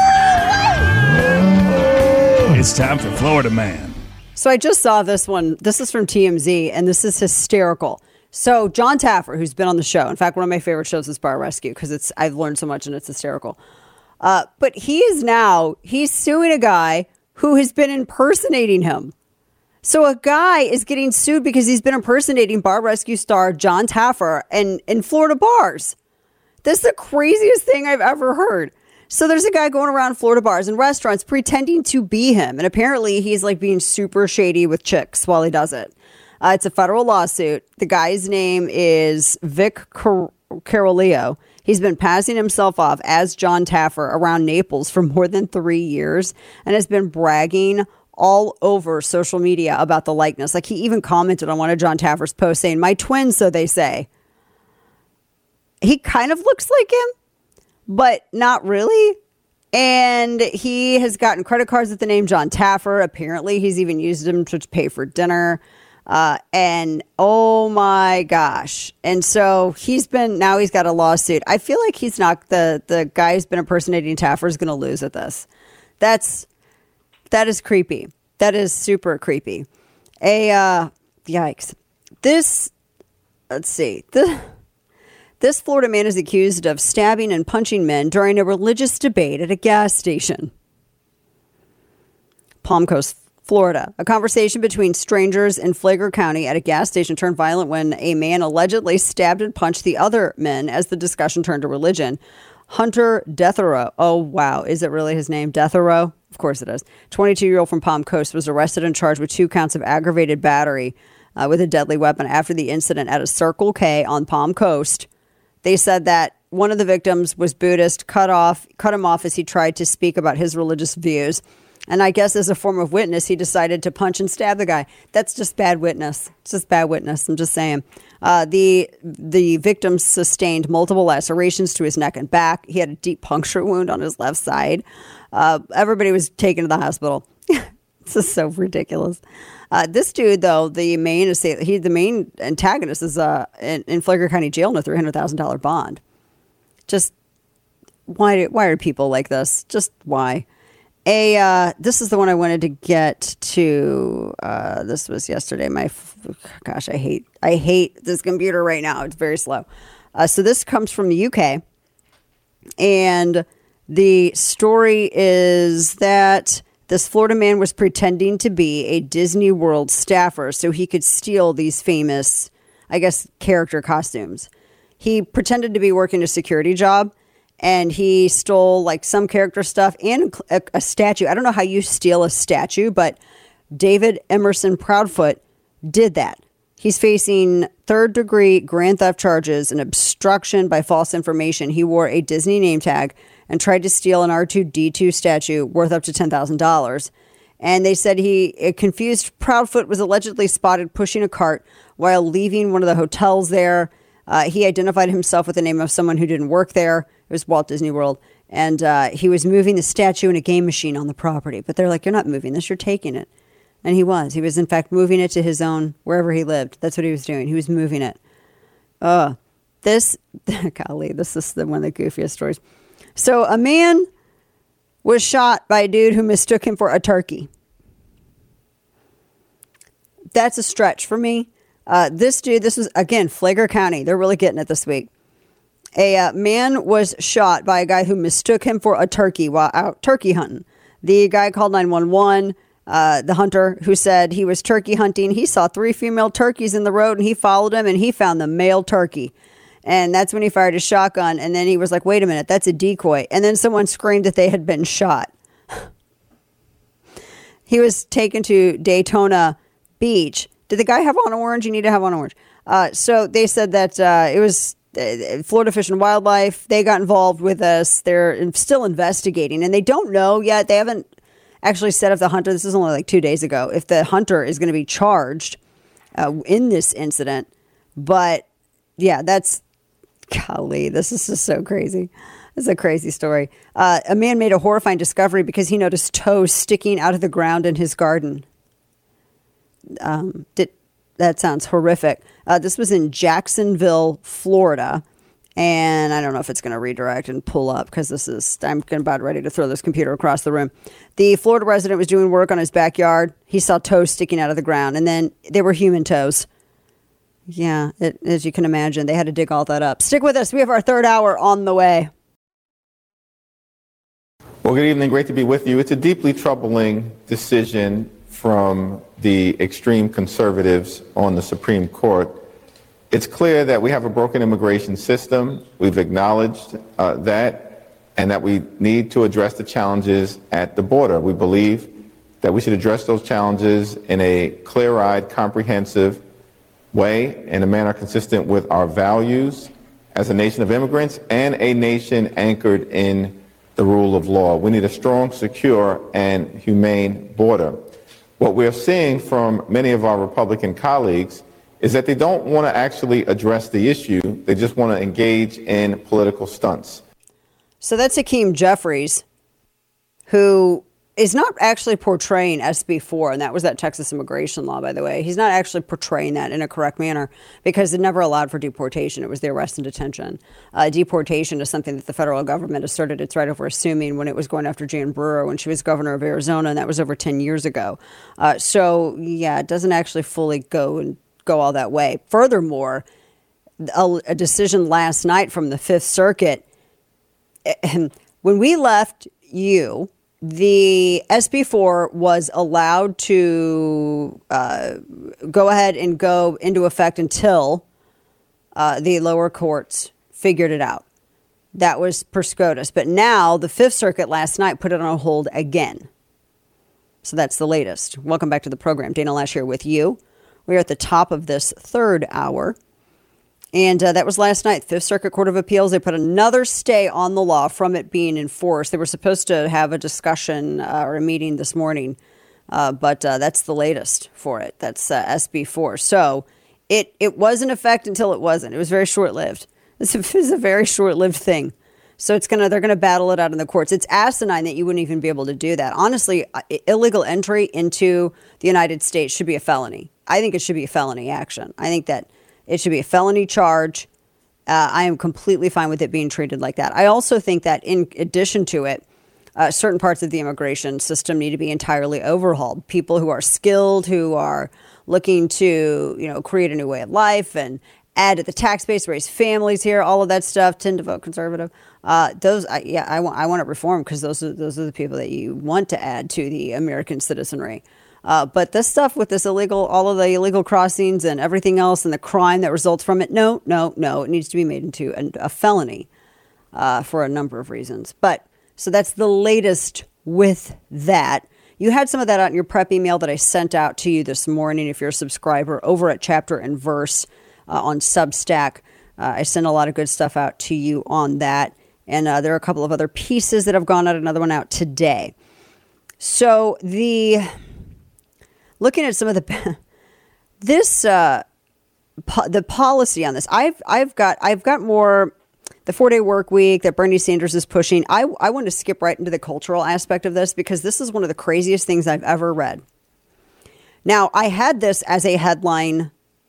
It's time for Florida Man. So I just saw this one. This is from T M Z, and this is hysterical. So John Taffer, who's been on the show, in fact, one of my favorite shows is Bar Rescue because it's I've learned so much and it's hysterical. Uh, but he is now, he's suing a guy who has been impersonating him. So a guy is getting sued because he's been impersonating Bar Rescue star John Taffer in, in Florida bars. This is the craziest thing I've ever heard. So there's a guy going around Florida bars and restaurants pretending to be him. And apparently he's like being super shady with chicks while he does it. Uh, it's a federal lawsuit. The guy's name is Vic Car- Carolio. He's been passing himself off as John Taffer around Naples for more than three years and has been bragging all over social media about the likeness. Like he even commented on one of John Taffer's posts saying, "My twin, so they say." He kind of looks like him, but not really. And he has gotten credit cards with the name John Taffer. Apparently, he's even used them to pay for dinner. Uh, and oh my gosh. And so he's been, now he's got a lawsuit. I feel like he's not, the, the guy who's been impersonating Taffer is going to lose at this. That's, that is creepy. That is super creepy. A, uh, yikes. This, let's see. This, This Florida man is accused of stabbing and punching men during a religious debate at a gas station. Palm Coast, Florida. A conversation between strangers in Flagler County at a gas station turned violent when a man allegedly stabbed and punched the other men as the discussion turned to religion. Hunter Detherow. Oh, wow. Is it really his name? Detherow? Of course it is. twenty-two-year-old from Palm Coast was arrested and charged with two counts of aggravated battery uh, with a deadly weapon after the incident at a Circle K on Palm Coast. They said that one of the victims was Buddhist, cut off, cut him off as he tried to speak about his religious views. And I guess as a form of witness, he decided to punch and stab the guy. That's just bad witness. It's just bad witness. I'm just saying. Uh, the the victim sustained multiple lacerations to his neck and back. He had a deep puncture wound on his left side. Uh, everybody was taken to the hospital. This is so ridiculous. Uh, this dude, though, the main he the main antagonist is uh, in, in Flagler County Jail on a three hundred thousand dollars bond. Just why? Do, why are people like this? Just why? A uh, this is the one I wanted to get to. Uh, this was yesterday. My gosh, I hate I hate this computer right now. It's very slow. Uh, so this comes from the U K, and the story is that this Florida man was pretending to be a Disney World staffer so he could steal these famous, I guess, character costumes. He pretended to be working a security job. And he stole like some character stuff and a, a statue. I don't know how you steal a statue, but David Emerson Proudfoot did that. He's facing third degree grand theft charges and obstruction by false information. He wore a Disney name tag and tried to steal an R two D two statue worth up to ten thousand dollars. And they said he, a confused Proudfoot was allegedly spotted pushing a cart while leaving one of the hotels there. Uh, he identified himself with the name of someone who didn't work there. It was Walt Disney World. And uh, he was moving the statue and a game machine on the property. But they're like, you're not moving this, you're taking it. And he was. He was, in fact, moving it to his own, wherever he lived. That's what he was doing. He was moving it. Uh, this, golly, this is the, one of the goofiest stories. So a man was shot by a dude who mistook him for a turkey. That's a stretch for me. Uh, this dude, this was, again, Flagler County. They're really getting it this week. A uh, man was shot by a guy who mistook him for a turkey while out turkey hunting. The guy called nine one one, uh, the hunter, who said he was turkey hunting. He saw three female turkeys in the road, and he followed them, and he found the male turkey. And that's when he fired his shotgun, and then he was like, wait a minute, that's a decoy. And then someone screamed that they had been shot. He was taken to Daytona Beach. Did the guy have on orange? You need to have on orange. Uh, so they said that uh, it was uh, Florida Fish and Wildlife. They got involved with us. They're still investigating, and they don't know yet. They haven't actually said if the hunter, this is only like two days ago, if the hunter is going to be charged uh, in this incident. But yeah, that's, golly, this is just so crazy. This is a crazy story. Uh, a man made a horrifying discovery because he noticed toes sticking out of the ground in his garden. Um, did, that sounds horrific. Uh, this was in Jacksonville, Florida. And I don't know if it's going to redirect and pull up because this is, I'm about ready to throw this computer across the room. The Florida resident was doing work on his backyard. He saw toes sticking out of the ground, and then they were human toes. Yeah, it, as you can imagine, they had to dig all that up. Stick with us. We have our third hour on the way. Well, good evening. Great to be with you. It's a deeply troubling decision from the extreme conservatives on the Supreme Court. It's clear that we have a broken immigration system. We've acknowledged uh, that, and that we need to address the challenges at the border. We believe that we should address those challenges in a clear-eyed, comprehensive way, in a manner consistent with our values as a nation of immigrants and a nation anchored in the rule of law. We need a strong, secure, and humane border. What we're seeing from many of our Republican colleagues is that they don't want to actually address the issue. They just want to engage in political stunts. So that's Hakeem Jeffries, who is not actually portraying S B four, and that was that Texas immigration law, by the way. He's not actually portraying that in a correct manner because it never allowed for deportation. It was the arrest and detention. Uh, deportation is something that the federal government asserted its right over assuming when it was going after Jan Brewer when she was governor of Arizona, and that was over ten years ago. Uh, so, yeah, it doesn't actually fully go and go all that way. Furthermore, a, a decision last night from the Fifth Circuit, when we left you, the S B four was allowed to uh, go ahead and go into effect until uh, the lower courts figured it out. That was per SCOTUS. But now the Fifth Circuit last night put it on hold again. So that's the latest. Welcome back to the program. Dana Loesch here with you. We're at the top of this third hour. And uh, that was last night. Fifth Circuit Court of Appeals, they put another stay on the law from it being enforced. They were supposed to have a discussion uh, or a meeting this morning, uh, but uh, that's the latest for it. That's uh, S B four. So it, it was in effect until it wasn't. It was very short-lived. This is a very short-lived thing. So it's gonna they're going to battle it out in the courts. It's asinine that you wouldn't even be able to do that. Honestly, illegal entry into the United States should be a felony. I think it should be a felony action. I think that it should be a felony charge. Uh, I am completely fine with it being treated like that. I also think that in addition to it, uh, certain parts of the immigration system need to be entirely overhauled. People who are skilled, who are looking to, you know, create a new way of life and add to the tax base, raise families here, all of that stuff, tend to vote conservative. Uh, those, I, yeah, I want, I want it reformed because those are those are the people that you want to add to the American citizenry. Uh, but this stuff with this illegal, all of the illegal crossings and everything else and the crime that results from it, no, no, no, it needs to be made into a, a felony uh, for a number of reasons. But so that's the latest with that. You had some of that out in your prep email that I sent out to you this morning. If you're a subscriber over at Chapter and Verse uh, on Substack, uh, I sent a lot of good stuff out to you on that. And uh, there are a couple of other pieces that have gone out, another one out today. So the... Looking at some of the this uh, po- the policy on this, I've I've got I've got more the four day work week that Bernie Sanders is pushing. I I want to skip right into the cultural aspect of this because this is one of the craziest things I've ever read. Now I had this as a headline.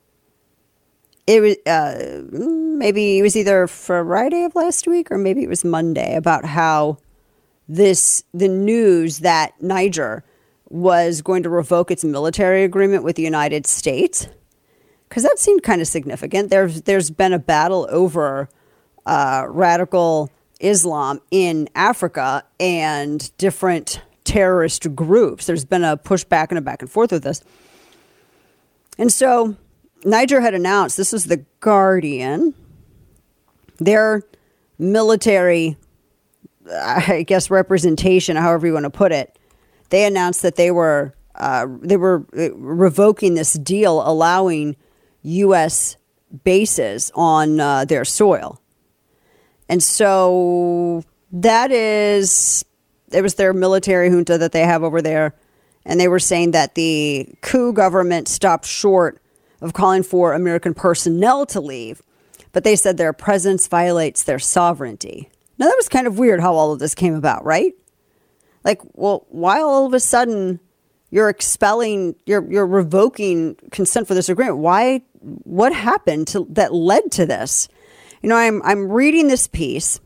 It was uh, maybe it was either Friday of last week or maybe it was Monday about how this the news that Niger was going to revoke its military agreement with the United States, because that seemed kind of significant. There's there's been a battle over uh, radical Islam in Africa and different terrorist groups. There's been a pushback and a back and forth with this. And so Niger had announced, this is the Guardian, their military, I guess, representation, however you want to put it, they announced that they were uh, they were revoking this deal, allowing U S bases on uh, their soil, and so that is it was their military junta that they have over there, and they were saying that the coup government stopped short of calling for American personnel to leave, but they said their presence violates their sovereignty. Now that was kind of weird how all of this came about, right? Like, well, why all of a sudden you're expelling, you're you're revoking consent for this agreement? Why? What happened to that led to this? You know, I'm I'm reading this piece,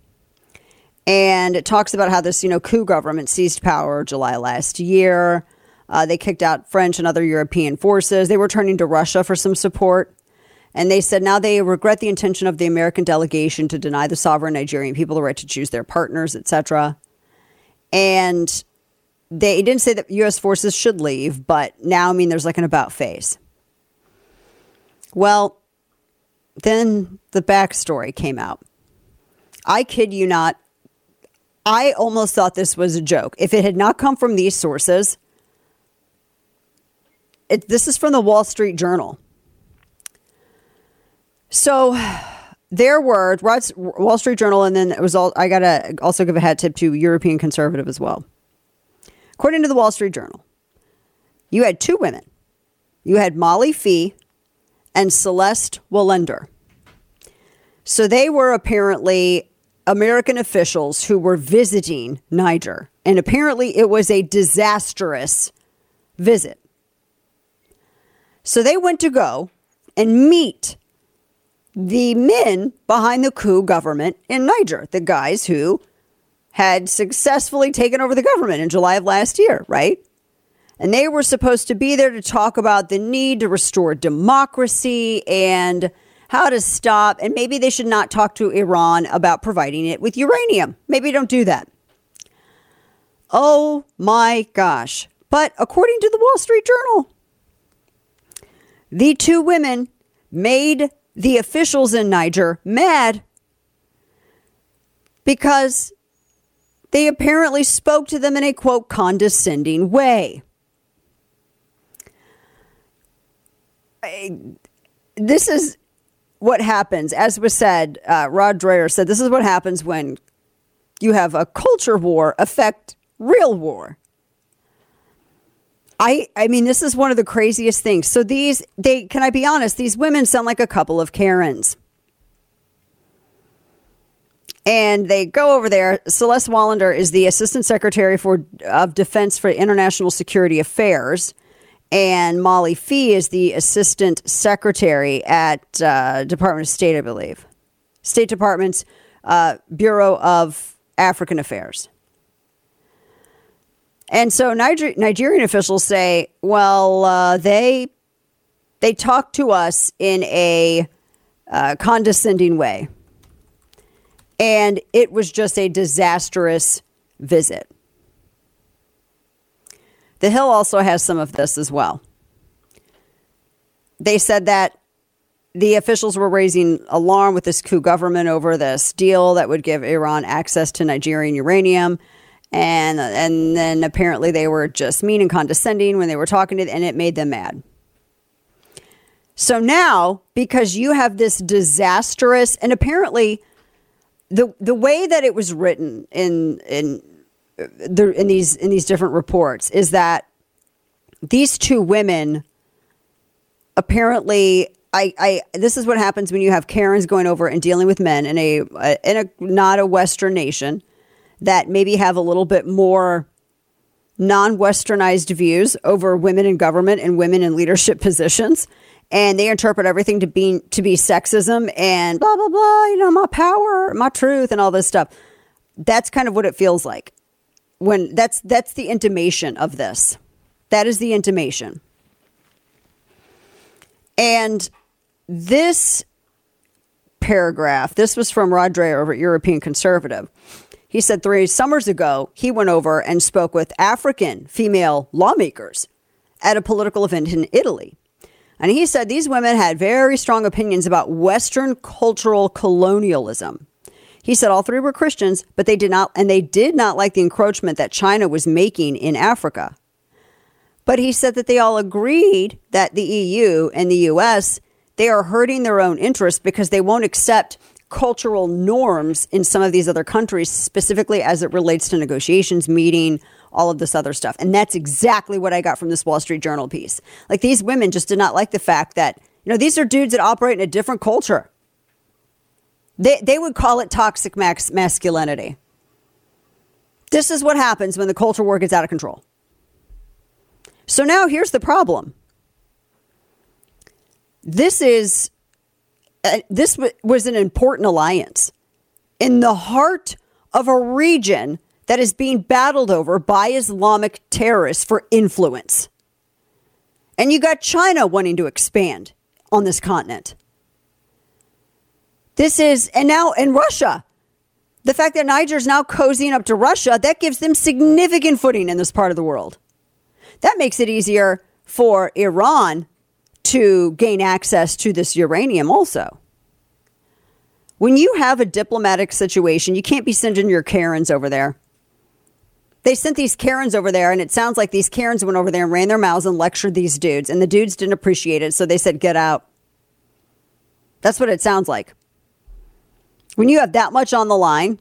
and it talks about how this, you know, coup government seized power July last year. Uh, they kicked out French and other European forces. They were turning to Russia for some support. And they said now they regret the intention of the American delegation to deny the sovereign Nigerian people the right to choose their partners, et cetera. And they didn't say that U S forces should leave, but now, I mean, there's like an about face. Well, then the backstory came out. I kid you not. I almost thought this was a joke. If it had not come from these sources, it, this is from the Wall Street Journal. So their word, Wall Street Journal, and then it was all, I got to also give a hat tip to European Conservative as well. According to the Wall Street Journal, you had two women. You had Molly Fee and Celeste Wallender. So they were apparently American officials who were visiting Niger. And apparently it was a disastrous visit. So they went to go and meet the men behind the coup government in Niger, the guys who had successfully taken over the government in July of last year, right? And they were supposed to be there to talk about the need to restore democracy and how to stop. And maybe they should not talk to Iran about providing it with uranium. Maybe don't do that. Oh my gosh. But according to the Wall Street Journal, the two women made the officials in Niger mad because they apparently spoke to them in a, quote, condescending way. I, this is what happens. As was said, uh, Rod Dreher said, this is what happens when you have a culture war affect real war. I, I mean, this is one of the craziest things. So these, they, can I be honest? These women sound like a couple of Karens. And they go over there. Celeste Wallender is the Assistant Secretary for of Defense for International Security Affairs. And Molly Fee is the Assistant Secretary at uh, Department of State, I believe. State Department's uh, Bureau of African Affairs. And so Niger- Nigerian officials say, well, uh, they they talked to us in a uh, condescending way. And it was just a disastrous visit. The Hill also has some of this as well. They said that the officials were raising alarm with this coup government over this deal that would give Iran access to Nigerian uranium. And and then apparently they were just mean and condescending when they were talking to them, and it made them mad. So now, because you have this disastrous, and apparently the the way that it was written in in the in these in these different reports is that these two women apparently I, I this is what happens when you have Karens going over and dealing with men in a in a not a Western nation that maybe have a little bit more non-Westernized views over women in government and women in leadership positions. And they interpret everything to be to be sexism and blah, blah, blah, you know, my power, my truth and all this stuff. That's kind of what it feels like when that's that's the intimation of this. That is the intimation. And this paragraph, this was from Rod Dreher over at European Conservative. He said three summers ago, he went over and spoke with African female lawmakers at a political event in Italy. And he said these women had very strong opinions about Western cultural colonialism. He said all three were Christians, but they did not, and they did not like the encroachment that China was making in Africa. But he said that they all agreed that the E U and the U S, they are hurting their own interests because they won't accept cultural norms in some of these other countries, specifically as it relates to negotiations, meeting, all of this other stuff. And that's exactly what I got from this Wall Street Journal piece. Like, these women just did not like the fact that, you know, these are dudes that operate in a different culture. They they would call it toxic max masculinity. This is what happens when the culture war gets out of control. So now here's the problem. This is uh, this w- was an important alliance in the heart of a region that is being battled over by Islamic terrorists for influence. And you got China wanting to expand on this continent. This is, and now in Russia, the fact that Niger is now cozying up to Russia, that gives them significant footing in this part of the world. That makes it easier for Iran to gain access to this uranium also. When you have a diplomatic situation, you can't be sending your Karens over there. They sent these Karens over there, and it sounds like these Karens went over there and ran their mouths and lectured these dudes, and the dudes didn't appreciate it, so they said, get out. That's what it sounds like. When you have that much on the line,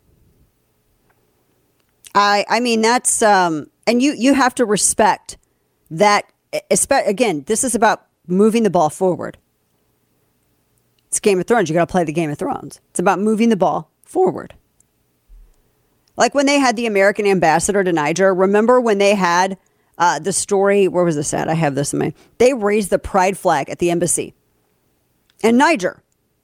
I I mean, that's, um, and you, you have to respect that. Again, this is about moving the ball forward. It's Game of Thrones. You got to play the Game of Thrones. It's about moving the ball forward. Like when they had the American ambassador to Niger, remember when they had uh, the story, where was this at? I have this in my, they raised the pride flag at the embassy in Niger.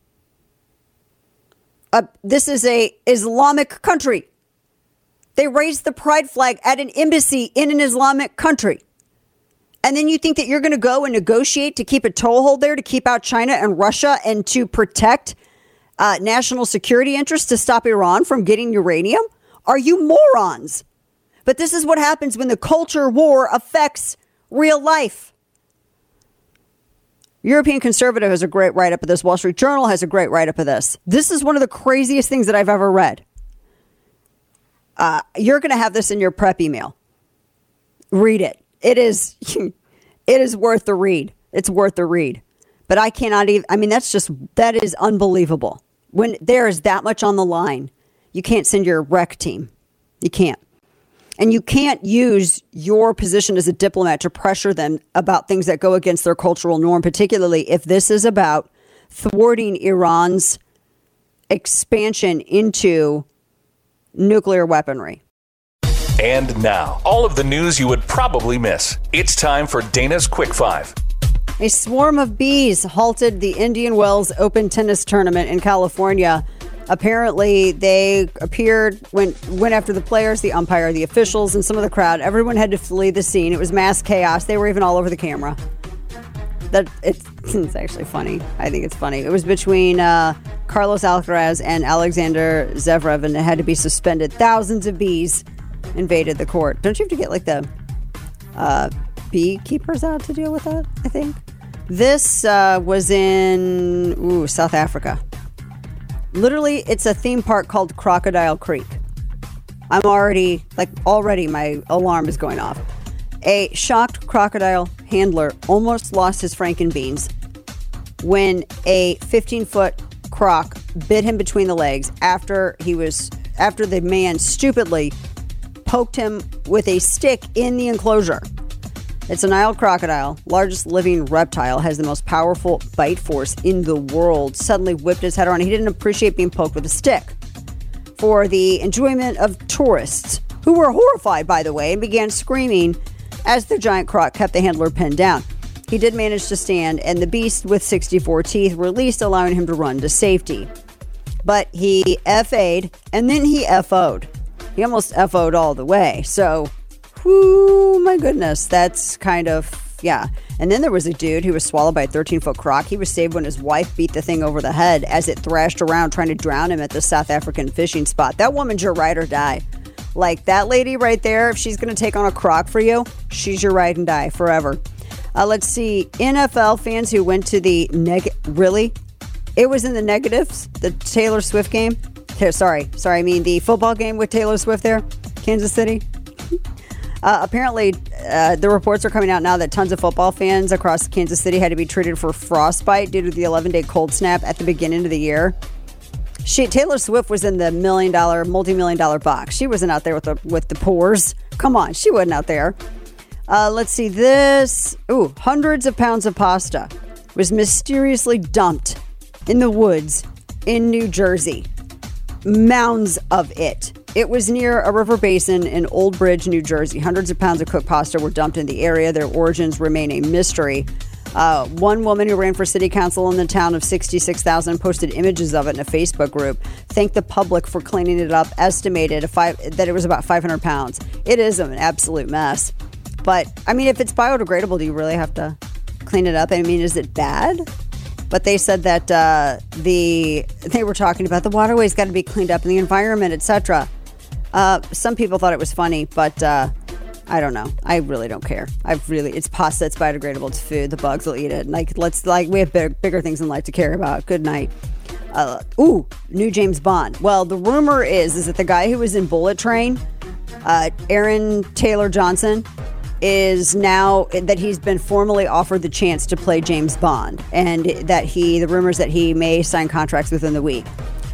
Uh, this is a Islamic country. They raised the pride flag at an embassy in an Islamic country. And then you think that you're going to go and negotiate to keep a toehold there, to keep out China and Russia and to protect uh, national security interests to stop Iran from getting uranium? Are you morons? But this is what happens when the culture war affects real life. European Conservative has a great write-up of this. Wall Street Journal has a great write-up of this. This is one of the craziest things that I've ever read. Uh, you're going to have this in your prep email. Read it. It is, it is worth the read. It's worth the read. But I cannot even, I mean, that's just, that is unbelievable. When there is that much on the line, you can't send your rec team. You can't. And you can't use your position as a diplomat to pressure them about things that go against their cultural norm, particularly if this is about thwarting Iran's expansion into nuclear weaponry. And now, all of the news you would probably miss. It's time for Dana's Quick Five. A swarm of bees halted the Indian Wells Open Tennis Tournament in California Apparently, they appeared, went, went after the players, the umpire, the officials, and some of the crowd. Everyone had to flee the scene. It was mass chaos. They were even all over the camera. That it's, it's actually funny. I think it's funny. It was between uh, Carlos Alcaraz and Alexander Zverev, and it had to be suspended. Thousands of bees invaded the court. Don't you have to get like the uh, beekeepers out to deal with that? I think this uh, was in ooh, South Africa. Literally, it's a theme park called Crocodile Creek. I'm already, like, already my alarm is going off. A shocked crocodile handler almost lost his frankenbeans when a fifteen-foot croc bit him between the legs after he was, after the man stupidly poked him with a stick in the enclosure. It's a Nile crocodile, largest living reptile, has the most powerful bite force in the world. Suddenly whipped his head around. He didn't appreciate being poked with a stick. For the enjoyment of tourists, who were horrified, by the way, and began screaming as the giant croc kept the handler pinned down. He did manage to stand, and the beast with sixty-four teeth released, allowing him to run to safety. But he F A'd, and then he F O'd. He almost F O'd all the way. So, whoo, my goodness, that's kind of, yeah. And then there was a dude who was swallowed by a thirteen-foot croc. He was saved when his wife beat the thing over the head as it thrashed around trying to drown him at the South African fishing spot. That woman's your ride or die. Like that lady right there, if she's going to take on a croc for you, she's your ride and die forever. Uh, let's see, N F L fans who went to the neg, really? It was in the negatives, the Taylor Swift game. Sorry, sorry, I mean the football game with Taylor Swift there, Kansas City. Uh, apparently, uh, the reports are coming out now that tons of football fans across Kansas City had to be treated for frostbite due to the eleven-day cold snap at the beginning of the year. She, Taylor Swift was in the million-dollar, multi-million dollar box. She wasn't out there with the with the pores. Come on, she wasn't out there. Uh, let's see this. Ooh, hundreds of pounds of pasta was mysteriously dumped in the woods in New Jersey. Mounds of it. It was near a river basin in Old Bridge, New Jersey. Hundreds of pounds of cooked pasta were dumped in the area. Their origins remain a mystery. Uh, one woman who ran for city council in the town of sixty-six thousand posted images of it in a Facebook group. Thanked the public for cleaning it up. Estimated a five, that it was about five hundred pounds. It is an absolute mess. But, I mean, if it's biodegradable, do you really have to clean it up? I mean, is it bad? But they said that uh, the they were talking about the waterways got to be cleaned up and the environment, et cetera. Uh, some people thought it was funny, but uh, I don't know. I really don't care. I really, it's pasta. It's biodegradable. It's food. The bugs will eat it. Like let's like we have big, bigger things in life to care about. Good night. Uh, ooh, new James Bond. Well, the rumor is is that the guy who was in Bullet Train, uh, Aaron Taylor Johnson, is now that he's been formally offered the chance to play James Bond, and that he, the rumors that he may sign contracts within the week.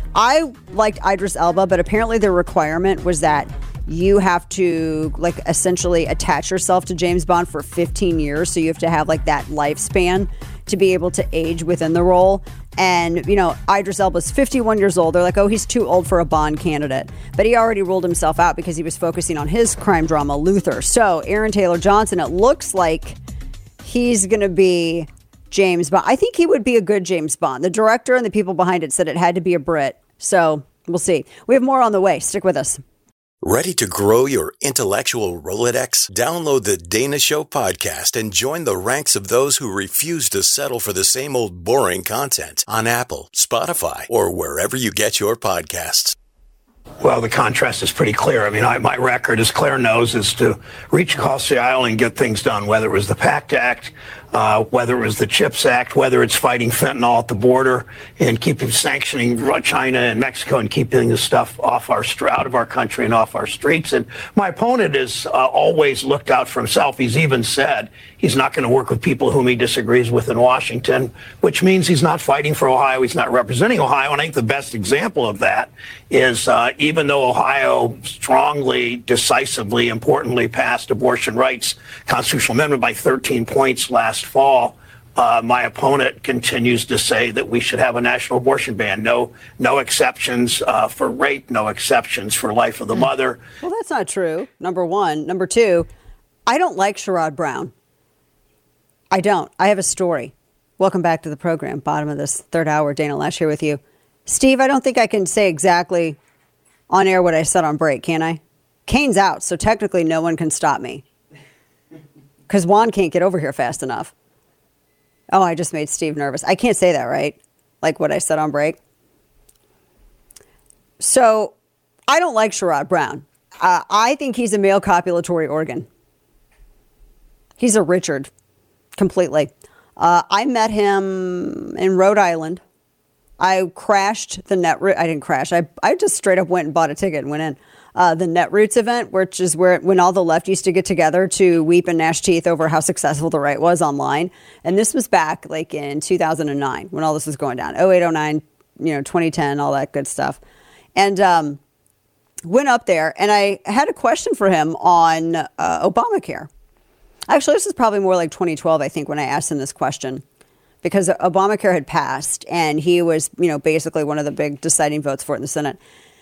I liked Idris Elba, but apparently the requirement was that you have to like essentially attach yourself to James Bond for fifteen years. So you have to have like that lifespan to be able to age within the role. And, you know, Idris Elba's fifty-one years old. They're like, oh, he's too old for a Bond candidate. But he already ruled himself out because he was focusing on his crime drama, Luther. So Aaron Taylor Johnson, it looks like he's going to be James Bond. I think he would be a good James Bond. The director and the people behind it said it had to be a Brit. So we'll see. We have more on the way. Stick with us. Ready to grow your intellectual Rolodex? Download the Dana Show podcast and join the ranks of those who refuse to settle for the same old boring content on Apple, Spotify, or wherever you get your podcasts. Well, the contrast is pretty clear. I mean, I, my record, as Claire knows, is to reach across the aisle and get things done, whether it was the PACT Act, uh, whether it was the CHIPS Act, whether it's fighting fentanyl at the border and keeping sanctioning China and Mexico and keeping this stuff off our out of our country and off our streets. And my opponent has uh, always looked out for himself. He's even said he's not going to work with people whom he disagrees with in Washington, which means he's not fighting for Ohio. He's not representing Ohio. And I think the best example of that is uh, even though Ohio strongly, decisively, importantly passed abortion rights constitutional amendment by thirteen points last fall, uh, my opponent continues to say that we should have a national abortion ban. No, no exceptions uh, for rape, no exceptions for life of the mother. Well, that's not true, number one. Number two, I don't like Sherrod Brown. I don't. I have a story. Welcome back to the program. Bottom of this third hour. Dana Loesch here with you. Steve, I don't think I can say exactly on air what I said on break, can I? Kane's out, so technically no one can stop me. Because Juan can't get over here fast enough. Oh, I just made Steve nervous. I can't say that, right? Like what I said on break. So I don't like Sherrod Brown. Uh, I think he's a male copulatory organ. He's a Richard, completely. Uh, I met him in Rhode Island. I crashed the Netroots. I didn't crash. I I just straight up went and bought a ticket and went in. Uh, the Netroots event, which is where when all the left used to get together to weep and gnash teeth over how successful the right was online. And this was back like in two thousand nine when all this was going down. oh eight, oh nine, you know, twenty ten, all that good stuff. And um, went up there and I had a question for him on uh, Obamacare. Actually, this is probably more like twenty twelve, I think, when I asked him this question. Because Obamacare had passed and he was, you know, basically one of the big deciding votes for it in the Senate.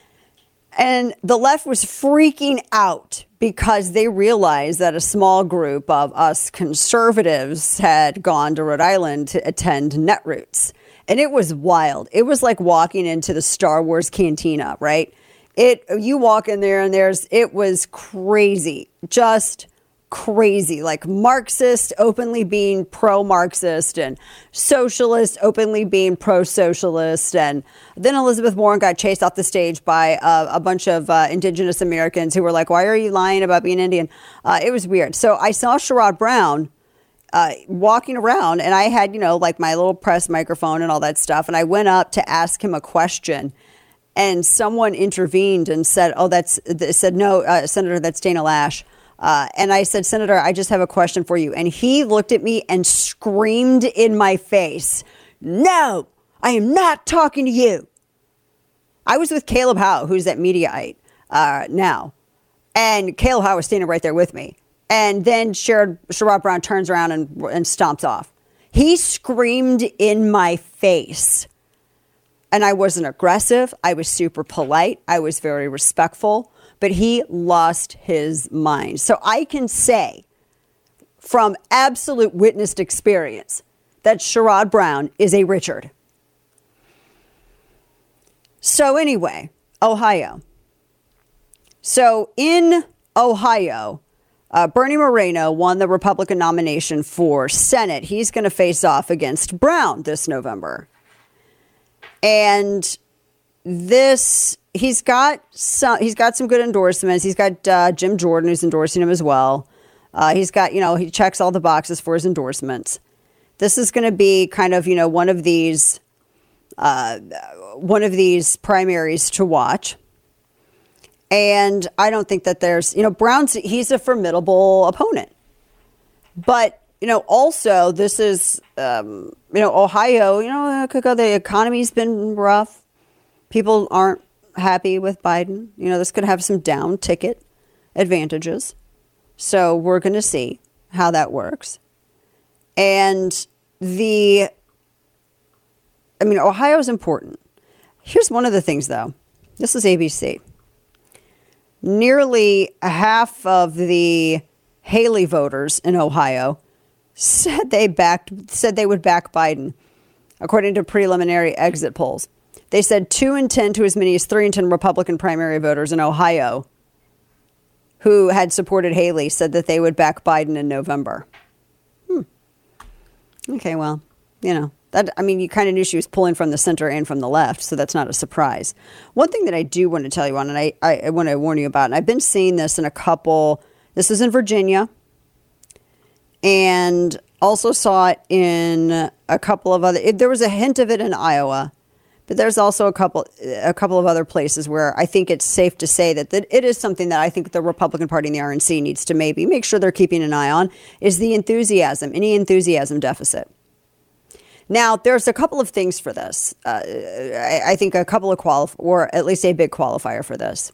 And the left was freaking out because they realized that a small group of us conservatives had gone to Rhode Island to attend Netroots. And it was wild. It was like walking into the Star Wars cantina, right? It you walk in there and there's it was crazy. Just crazy, like Marxist openly being pro-Marxist and socialist openly being pro-socialist. And then Elizabeth Warren got chased off the stage by uh, a bunch of uh, indigenous Americans who were like, why are you lying about being Indian? Uh, it was weird. So I saw Sherrod Brown uh, walking around and I had, you know, like my little press microphone and all that stuff. And I went up to ask him a question and someone intervened and said, oh, that's said, no, uh, Senator, that's Dana Lash. Uh, and I said, Senator, I just have a question for you. And he looked at me and screamed in my face, no, I am not talking to you. I was with Caleb Howe, who's at Mediaite uh, now. And Caleb Howe was standing right there with me. And then Sherrod, Sherrod Brown turns around and, and stomps off. He screamed in my face. And I wasn't aggressive. I was super polite. I was very respectful. But he lost his mind. So I can say from absolute witnessed experience that Sherrod Brown is a Richard. So anyway, Ohio. So in Ohio, uh, Bernie Moreno won the Republican nomination for Senate. He's going to face off against Brown this November. And this... He's got some. He's got some good endorsements. He's got uh, Jim Jordan, who's endorsing him as well. Uh, he's got, you know, he checks all the boxes for his endorsements. This is going to be kind of, you know, one of these, uh, one of these primaries to watch. And I don't think that there's, you know, Brown's. He's a formidable opponent, but you know, also this is, um, you know, Ohio. You know, the economy's been rough. People aren't happy with Biden. You know, this could have some down ticket advantages. So we're going to see how that works. And the, I mean, Ohio is important. Here's one of the things, though. This is A B C. Nearly half of the Haley voters in Ohio said they backed, said they would back Biden, according to preliminary exit polls. They said two in ten to as many as three in ten Republican primary voters in Ohio who had supported Haley said that they would back Biden in November. Hmm. Okay, well, you know, that, I mean, you kind of knew she was pulling from the center and from the left, so that's not a surprise. One thing that I do want to tell you on, and I, I, I want to warn you about, and I've been seeing this in a couple, this is in Virginia, and also saw it in a couple of other, it, there was a hint of it in Iowa. But there's also a couple a couple of other places where I think it's safe to say that, that it is something that I think the Republican Party and the R N C needs to maybe make sure they're keeping an eye on, is the enthusiasm, any enthusiasm deficit. Now, there's a couple of things for this. Uh, I, I think a couple of qualif- or at least a big qualifier for this.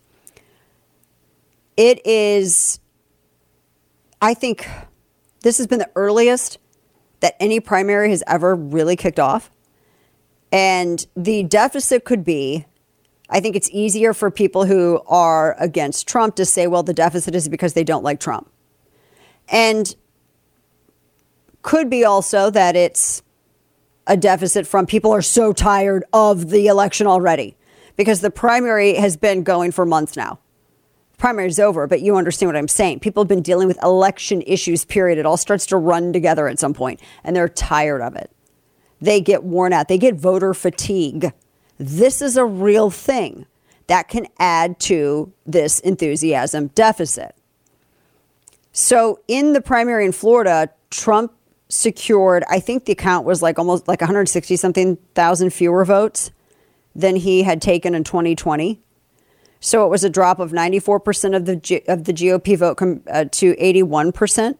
It is, I think this has been the earliest that any primary has ever really kicked off. And the deficit could be, I think it's easier for people who are against Trump to say, well, the deficit is because they don't like Trump. And could be also that it's a deficit from people are so tired of the election already because the primary has been going for months now. Primary is over, but you understand what I'm saying. People have been dealing with election issues, period. It all starts to run together at some point, and they're tired of it. They get worn out. They get voter fatigue. This is a real thing that can add to this enthusiasm deficit. So in the primary in Florida, Trump secured, I think the count was like almost like one hundred sixty something thousand fewer votes than he had taken in twenty twenty. So it was a drop of ninety-four percent of the G- of the G O P vote com- uh, to eighty-one percent.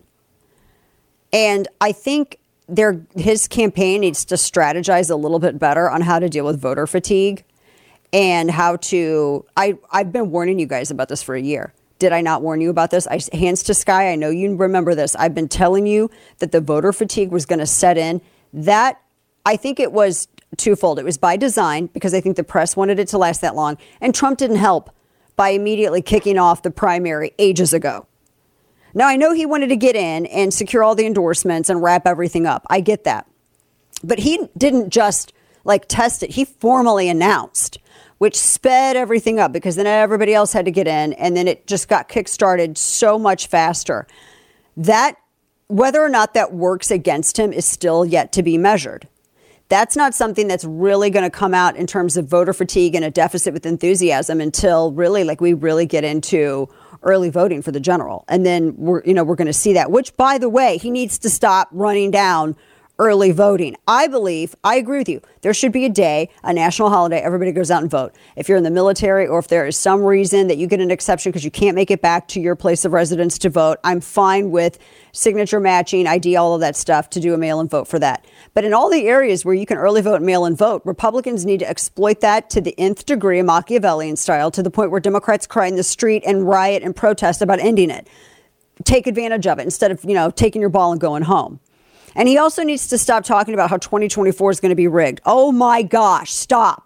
And I think there his campaign needs to strategize a little bit better on how to deal with voter fatigue and how to, I, I've been warning you guys about this for a year. Did I not warn you about this? I, hands to sky, I know you remember this. I've been telling you that the voter fatigue was going to set in. That, I think it was twofold. It was by design because I think the press wanted it to last that long. And Trump didn't help by immediately kicking off the primary ages ago. Now, I know he wanted to get in and secure all the endorsements and wrap everything up. I get that. But he didn't just like test it. He formally announced, which sped everything up because then everybody else had to get in. And then it just got kickstarted so much faster. That, whether or not that works against him is still yet to be measured. That's not something that's really going to come out in terms of voter fatigue and a deficit with enthusiasm until really like we really get into early voting for the general. And then we're, you know, we're going to see that, which, by the way, he needs to stop running down early voting. I believe, I agree with you. There should be a day, a national holiday, everybody goes out and vote. If you're in the military or if there is some reason that you get an exception because you can't make it back to your place of residence to vote, I'm fine with signature matching, I D, all of that stuff to do a mail-in vote for that. But in all the areas where you can early vote and mail-in vote, Republicans need to exploit that to the nth degree, Machiavellian style, to the point where Democrats cry in the street and riot and protest about ending it. Take advantage of it instead of, you know, taking your ball and going home. And he also needs to stop talking about how twenty twenty-four is going to be rigged. Oh, my gosh, stop.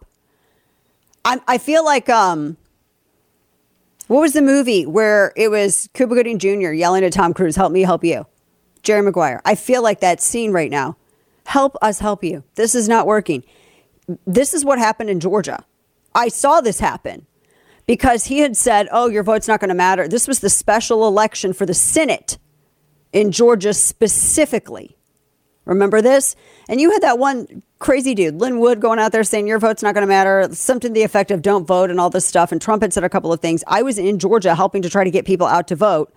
I, I feel like, um, what was the movie where it was Cuba Gooding Junior yelling at Tom Cruise, help me, help you? Jerry Maguire. I feel like that scene right now. Help us help you. This is not working. This is what happened in Georgia. I saw this happen because he had said, oh, your vote's not going to matter. This was the special election for the Senate in Georgia specifically. Remember this? And you had that one crazy dude, Lynn Wood, going out there saying your vote's not going to matter, something to the effect of don't vote and all this stuff. And Trump had said a couple of things. I was in Georgia helping to try to get people out to vote.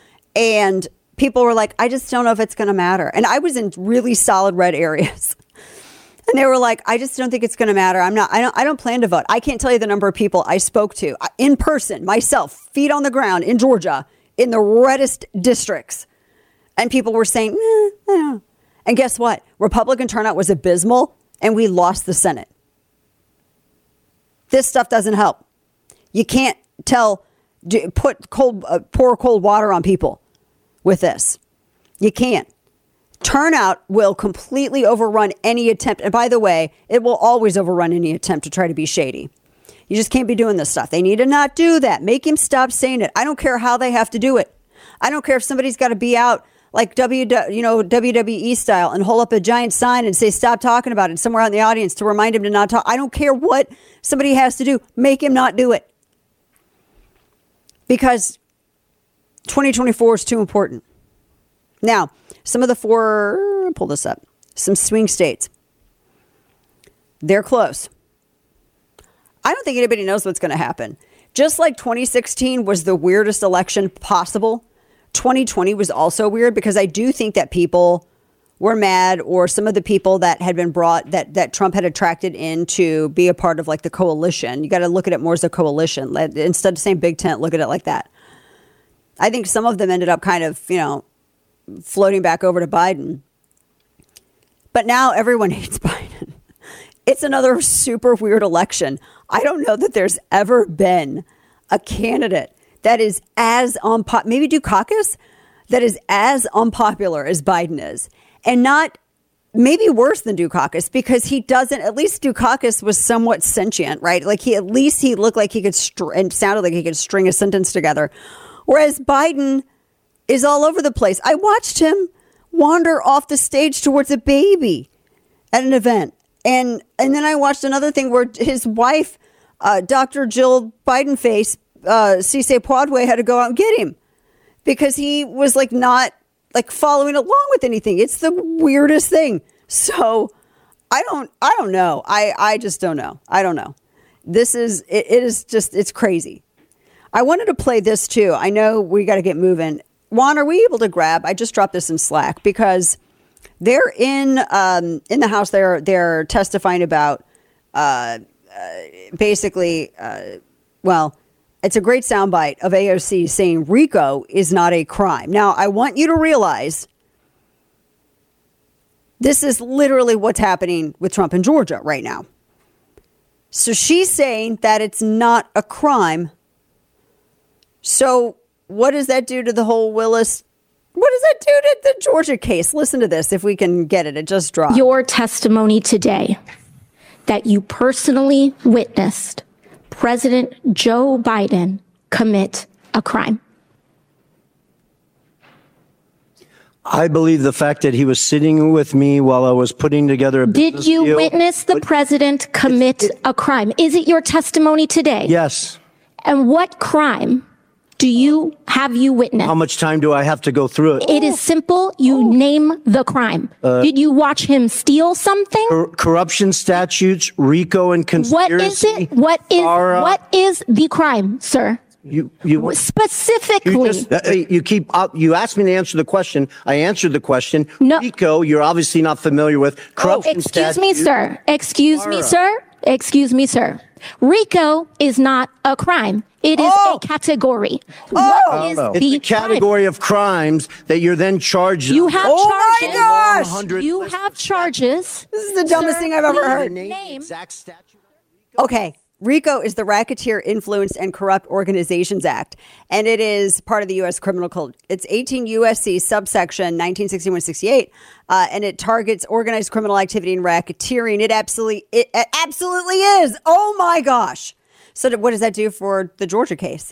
And people were like, I just don't know if it's going to matter. And I was in really solid red areas. And they were like, I just don't think it's going to matter. I'm not, I don't, I don't plan to vote. I can't tell you the number of people I spoke to in person, myself, feet on the ground in Georgia, in the reddest districts. And people were saying, eh, I don't know. And guess what? Republican turnout was abysmal, and we lost the Senate. This stuff doesn't help. You can't tell, put cold, uh, pour cold water on people with this. You can't. Turnout will completely overrun any attempt. And by the way, it will always overrun any attempt to try to be shady. You just can't be doing this stuff. They need to not do that. Make him stop saying it. I don't care how they have to do it. I don't care if somebody's got to be out like W, you know, W W E style and hold up a giant sign and say, stop talking about it somewhere out in the audience to remind him to not talk. I don't care what somebody has to do. Make him not do it. Because twenty twenty-four is too important. Now, some of the four, pull this up, some swing states. They're close. I don't think anybody knows what's going to happen. Just like twenty sixteen was the weirdest election possible, twenty twenty was also weird because I do think that people were mad, or some of the people that had been brought that that Trump had attracted in to be a part of like the coalition. You got to look at it more as a coalition. Let, instead of saying big tent, look at it like that. I think some of them ended up kind of, you know, floating back over to Biden. But now everyone hates Biden. It's another super weird election. I don't know that there's ever been a candidate that is as unpopular, maybe Dukakis, that is as unpopular as Biden is. And not maybe worse than Dukakis, because he doesn't, at least Dukakis was somewhat sentient, right? Like he, at least he looked like he could, str- and sounded like he could string a sentence together. Whereas Biden is all over the place. I watched him wander off the stage towards a baby at an event. And and then I watched another thing where his wife, uh, Doctor Jill Bidenface, uh, Cisse Poidway, had to go out and get him because he was like not like following along with anything. It's the weirdest thing. So I don't I don't know. I, I just don't know. I don't know. This is it, it is just it's crazy. I wanted to play this too. I know we got to get moving. Juan, are we able to grab? I just dropped this in Slack because they're in um, in the House. They're they're testifying about uh, uh, basically. Uh, well, it's a great soundbite of A O C saying RICO is not a crime. Now, I want you to realize this is literally what's happening with Trump in Georgia right now. So she's saying that it's not a crime. So what does that do to the whole Willis? What does that do to the Georgia case? Listen to this, if we can get it. It just dropped. Your testimony today that you personally witnessed President Joe Biden commit a crime. I believe the fact that he was sitting with me while I was putting together a Did business you deal, witness the president commit it, it, a crime? Is it your testimony today? Yes. And what crime do you have you witnessed? How much time do I have to go through it? It is simple. You oh. name the crime. Uh, Did you watch him steal something? Cor- corruption statutes, RICO, and conspiracy. What is it? What is are, uh, what is the crime, sir? You, you specifically. You, just, uh, you keep up. You asked me to answer the question. I answered the question. No. RICO, you're obviously not familiar with. Corruption oh, excuse statute. me, sir. Excuse Ara. me, sir. Excuse me, sir. RICO is not a crime. It is oh. a category. Oh. What is oh. the It's a category crime? of crimes that you're then charged. You have oh charges. My gosh. You have charges. This is the dumbest sir, thing I've ever heard. Name. Okay. RICO is the Racketeer Influenced and Corrupt Organizations Act, and it is part of the U S Criminal Code. It's eighteen U S C subsection nineteen sixty-one sixty-eight, uh, and it targets organized criminal activity and racketeering. It absolutely, it, it absolutely is. Oh my gosh! So, what does that do for the Georgia case?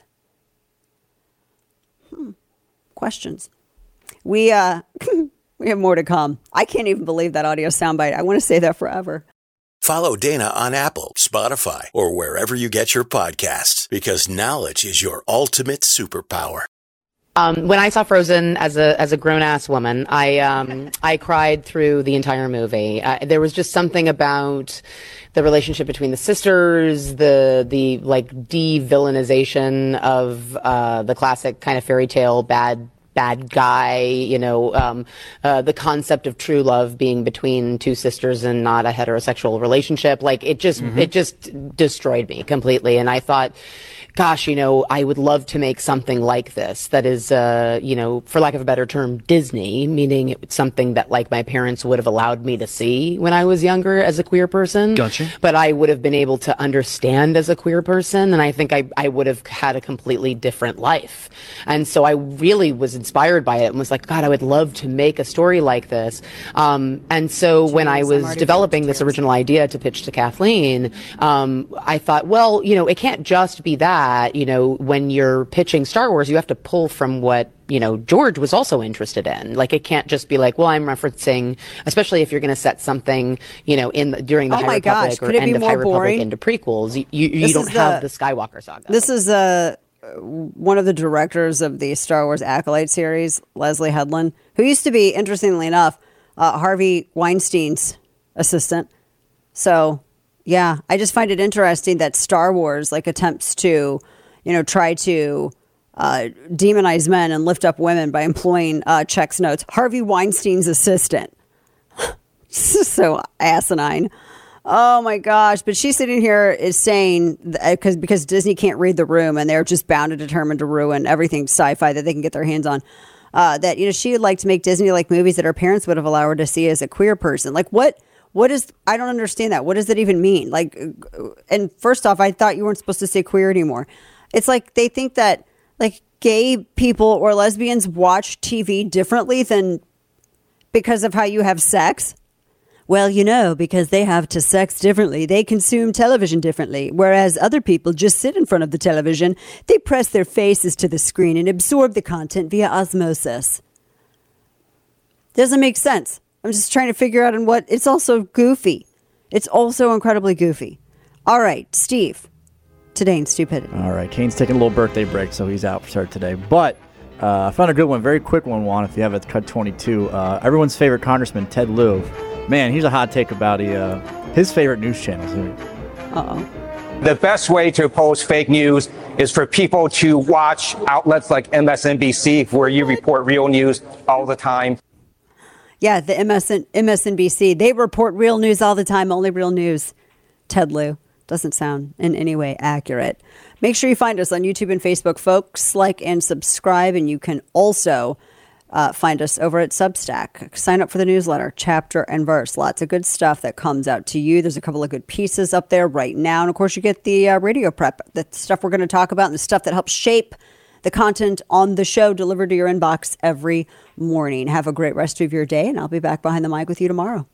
Hmm. Questions. We uh, we have more to come. I can't even believe that audio soundbite. I want to say that forever. Follow Dana on Apple, Spotify, or wherever you get your podcasts, because knowledge is your ultimate superpower. Um, when I saw Frozen as a as a grown ass woman, I um, I cried through the entire movie. Uh, there was just something about the relationship between the sisters, the the like de-villainization of uh, the classic kind of fairy tale bad. bad guy, you know, um, uh, the concept of true love being between two sisters and not a heterosexual relationship. Like it just, mm-hmm. it just destroyed me completely. And I thought, gosh, you know, I would love to make something like this that is, uh, you know, for lack of a better term, Disney, meaning it's something that like my parents would have allowed me to see when I was younger as a queer person. Gotcha. But I would have been able to understand as a queer person. And I think I, I would have had a completely different life. And so I really was inspired by it and was like, God, I would love to make a story like this. Um, and so Jeez, when I was developing this original idea to pitch to Kathleen, um, I thought, well, you know, it can't just be that. You know, when you're pitching Star Wars, you have to pull from what, you know, George was also interested in. Like, it can't just be like, well, I'm referencing, especially if you're going to set something, you know, in the, during the oh High gosh, Republic or end of High Republic boring? into prequels. You, you, you don't have the, the Skywalker saga. This is uh, one of the directors of the Star Wars Acolyte series, Leslie Headland, who used to be, interestingly enough, uh, Harvey Weinstein's assistant. So... yeah, I just find it interesting that Star Wars like attempts to, you know, try to uh, demonize men and lift up women by employing uh, checks notes. Harvey Weinstein's assistant. So asinine. Oh my gosh! But she's sitting here is saying because because Disney can't read the room and they're just bound and determined to ruin everything sci-fi that they can get their hands on. Uh, that you know she would like to make Disney like movies that her parents would have allowed her to see as a queer person. Like what? What is, I don't understand that. What does that even mean? Like, and first off, I thought you weren't supposed to say queer anymore. It's like they think that like gay people or lesbians watch T V differently than because of how you have sex. Well, you know, because they have to sex differently. They consume television differently. Whereas other people just sit in front of the television. They press their faces to the screen and absorb the content via osmosis. Doesn't make sense. I'm just trying to figure out in what. It's also goofy. It's also incredibly goofy. All right, Steve. Today in stupidity. All right, Kane's taking a little birthday break, so he's out for start today. But uh, I found a good one, very quick one, Juan, if you have it, cut twenty-two. Uh, everyone's favorite congressman, Ted Lieu. Man, here's a hot take about he, uh, his favorite news channels. Uh-oh. The best way to oppose fake news is for people to watch outlets like M S N B C, where you report real news all the time. Yeah, the M S N, M S N B C. They report real news all the time, only real news. Ted Lieu. Doesn't sound in any way accurate. Make sure you find us on YouTube and Facebook, folks. Like and subscribe. And you can also uh, find us over at Substack. Sign up for the newsletter, Chapter and Verse. Lots of good stuff that comes out to you. There's a couple of good pieces up there right now. And, of course, you get the uh, radio prep, the stuff we're going to talk about and the stuff that helps shape the content on the show delivered to your inbox every morning. Have a great rest of your day, and I'll be back behind the mic with you tomorrow.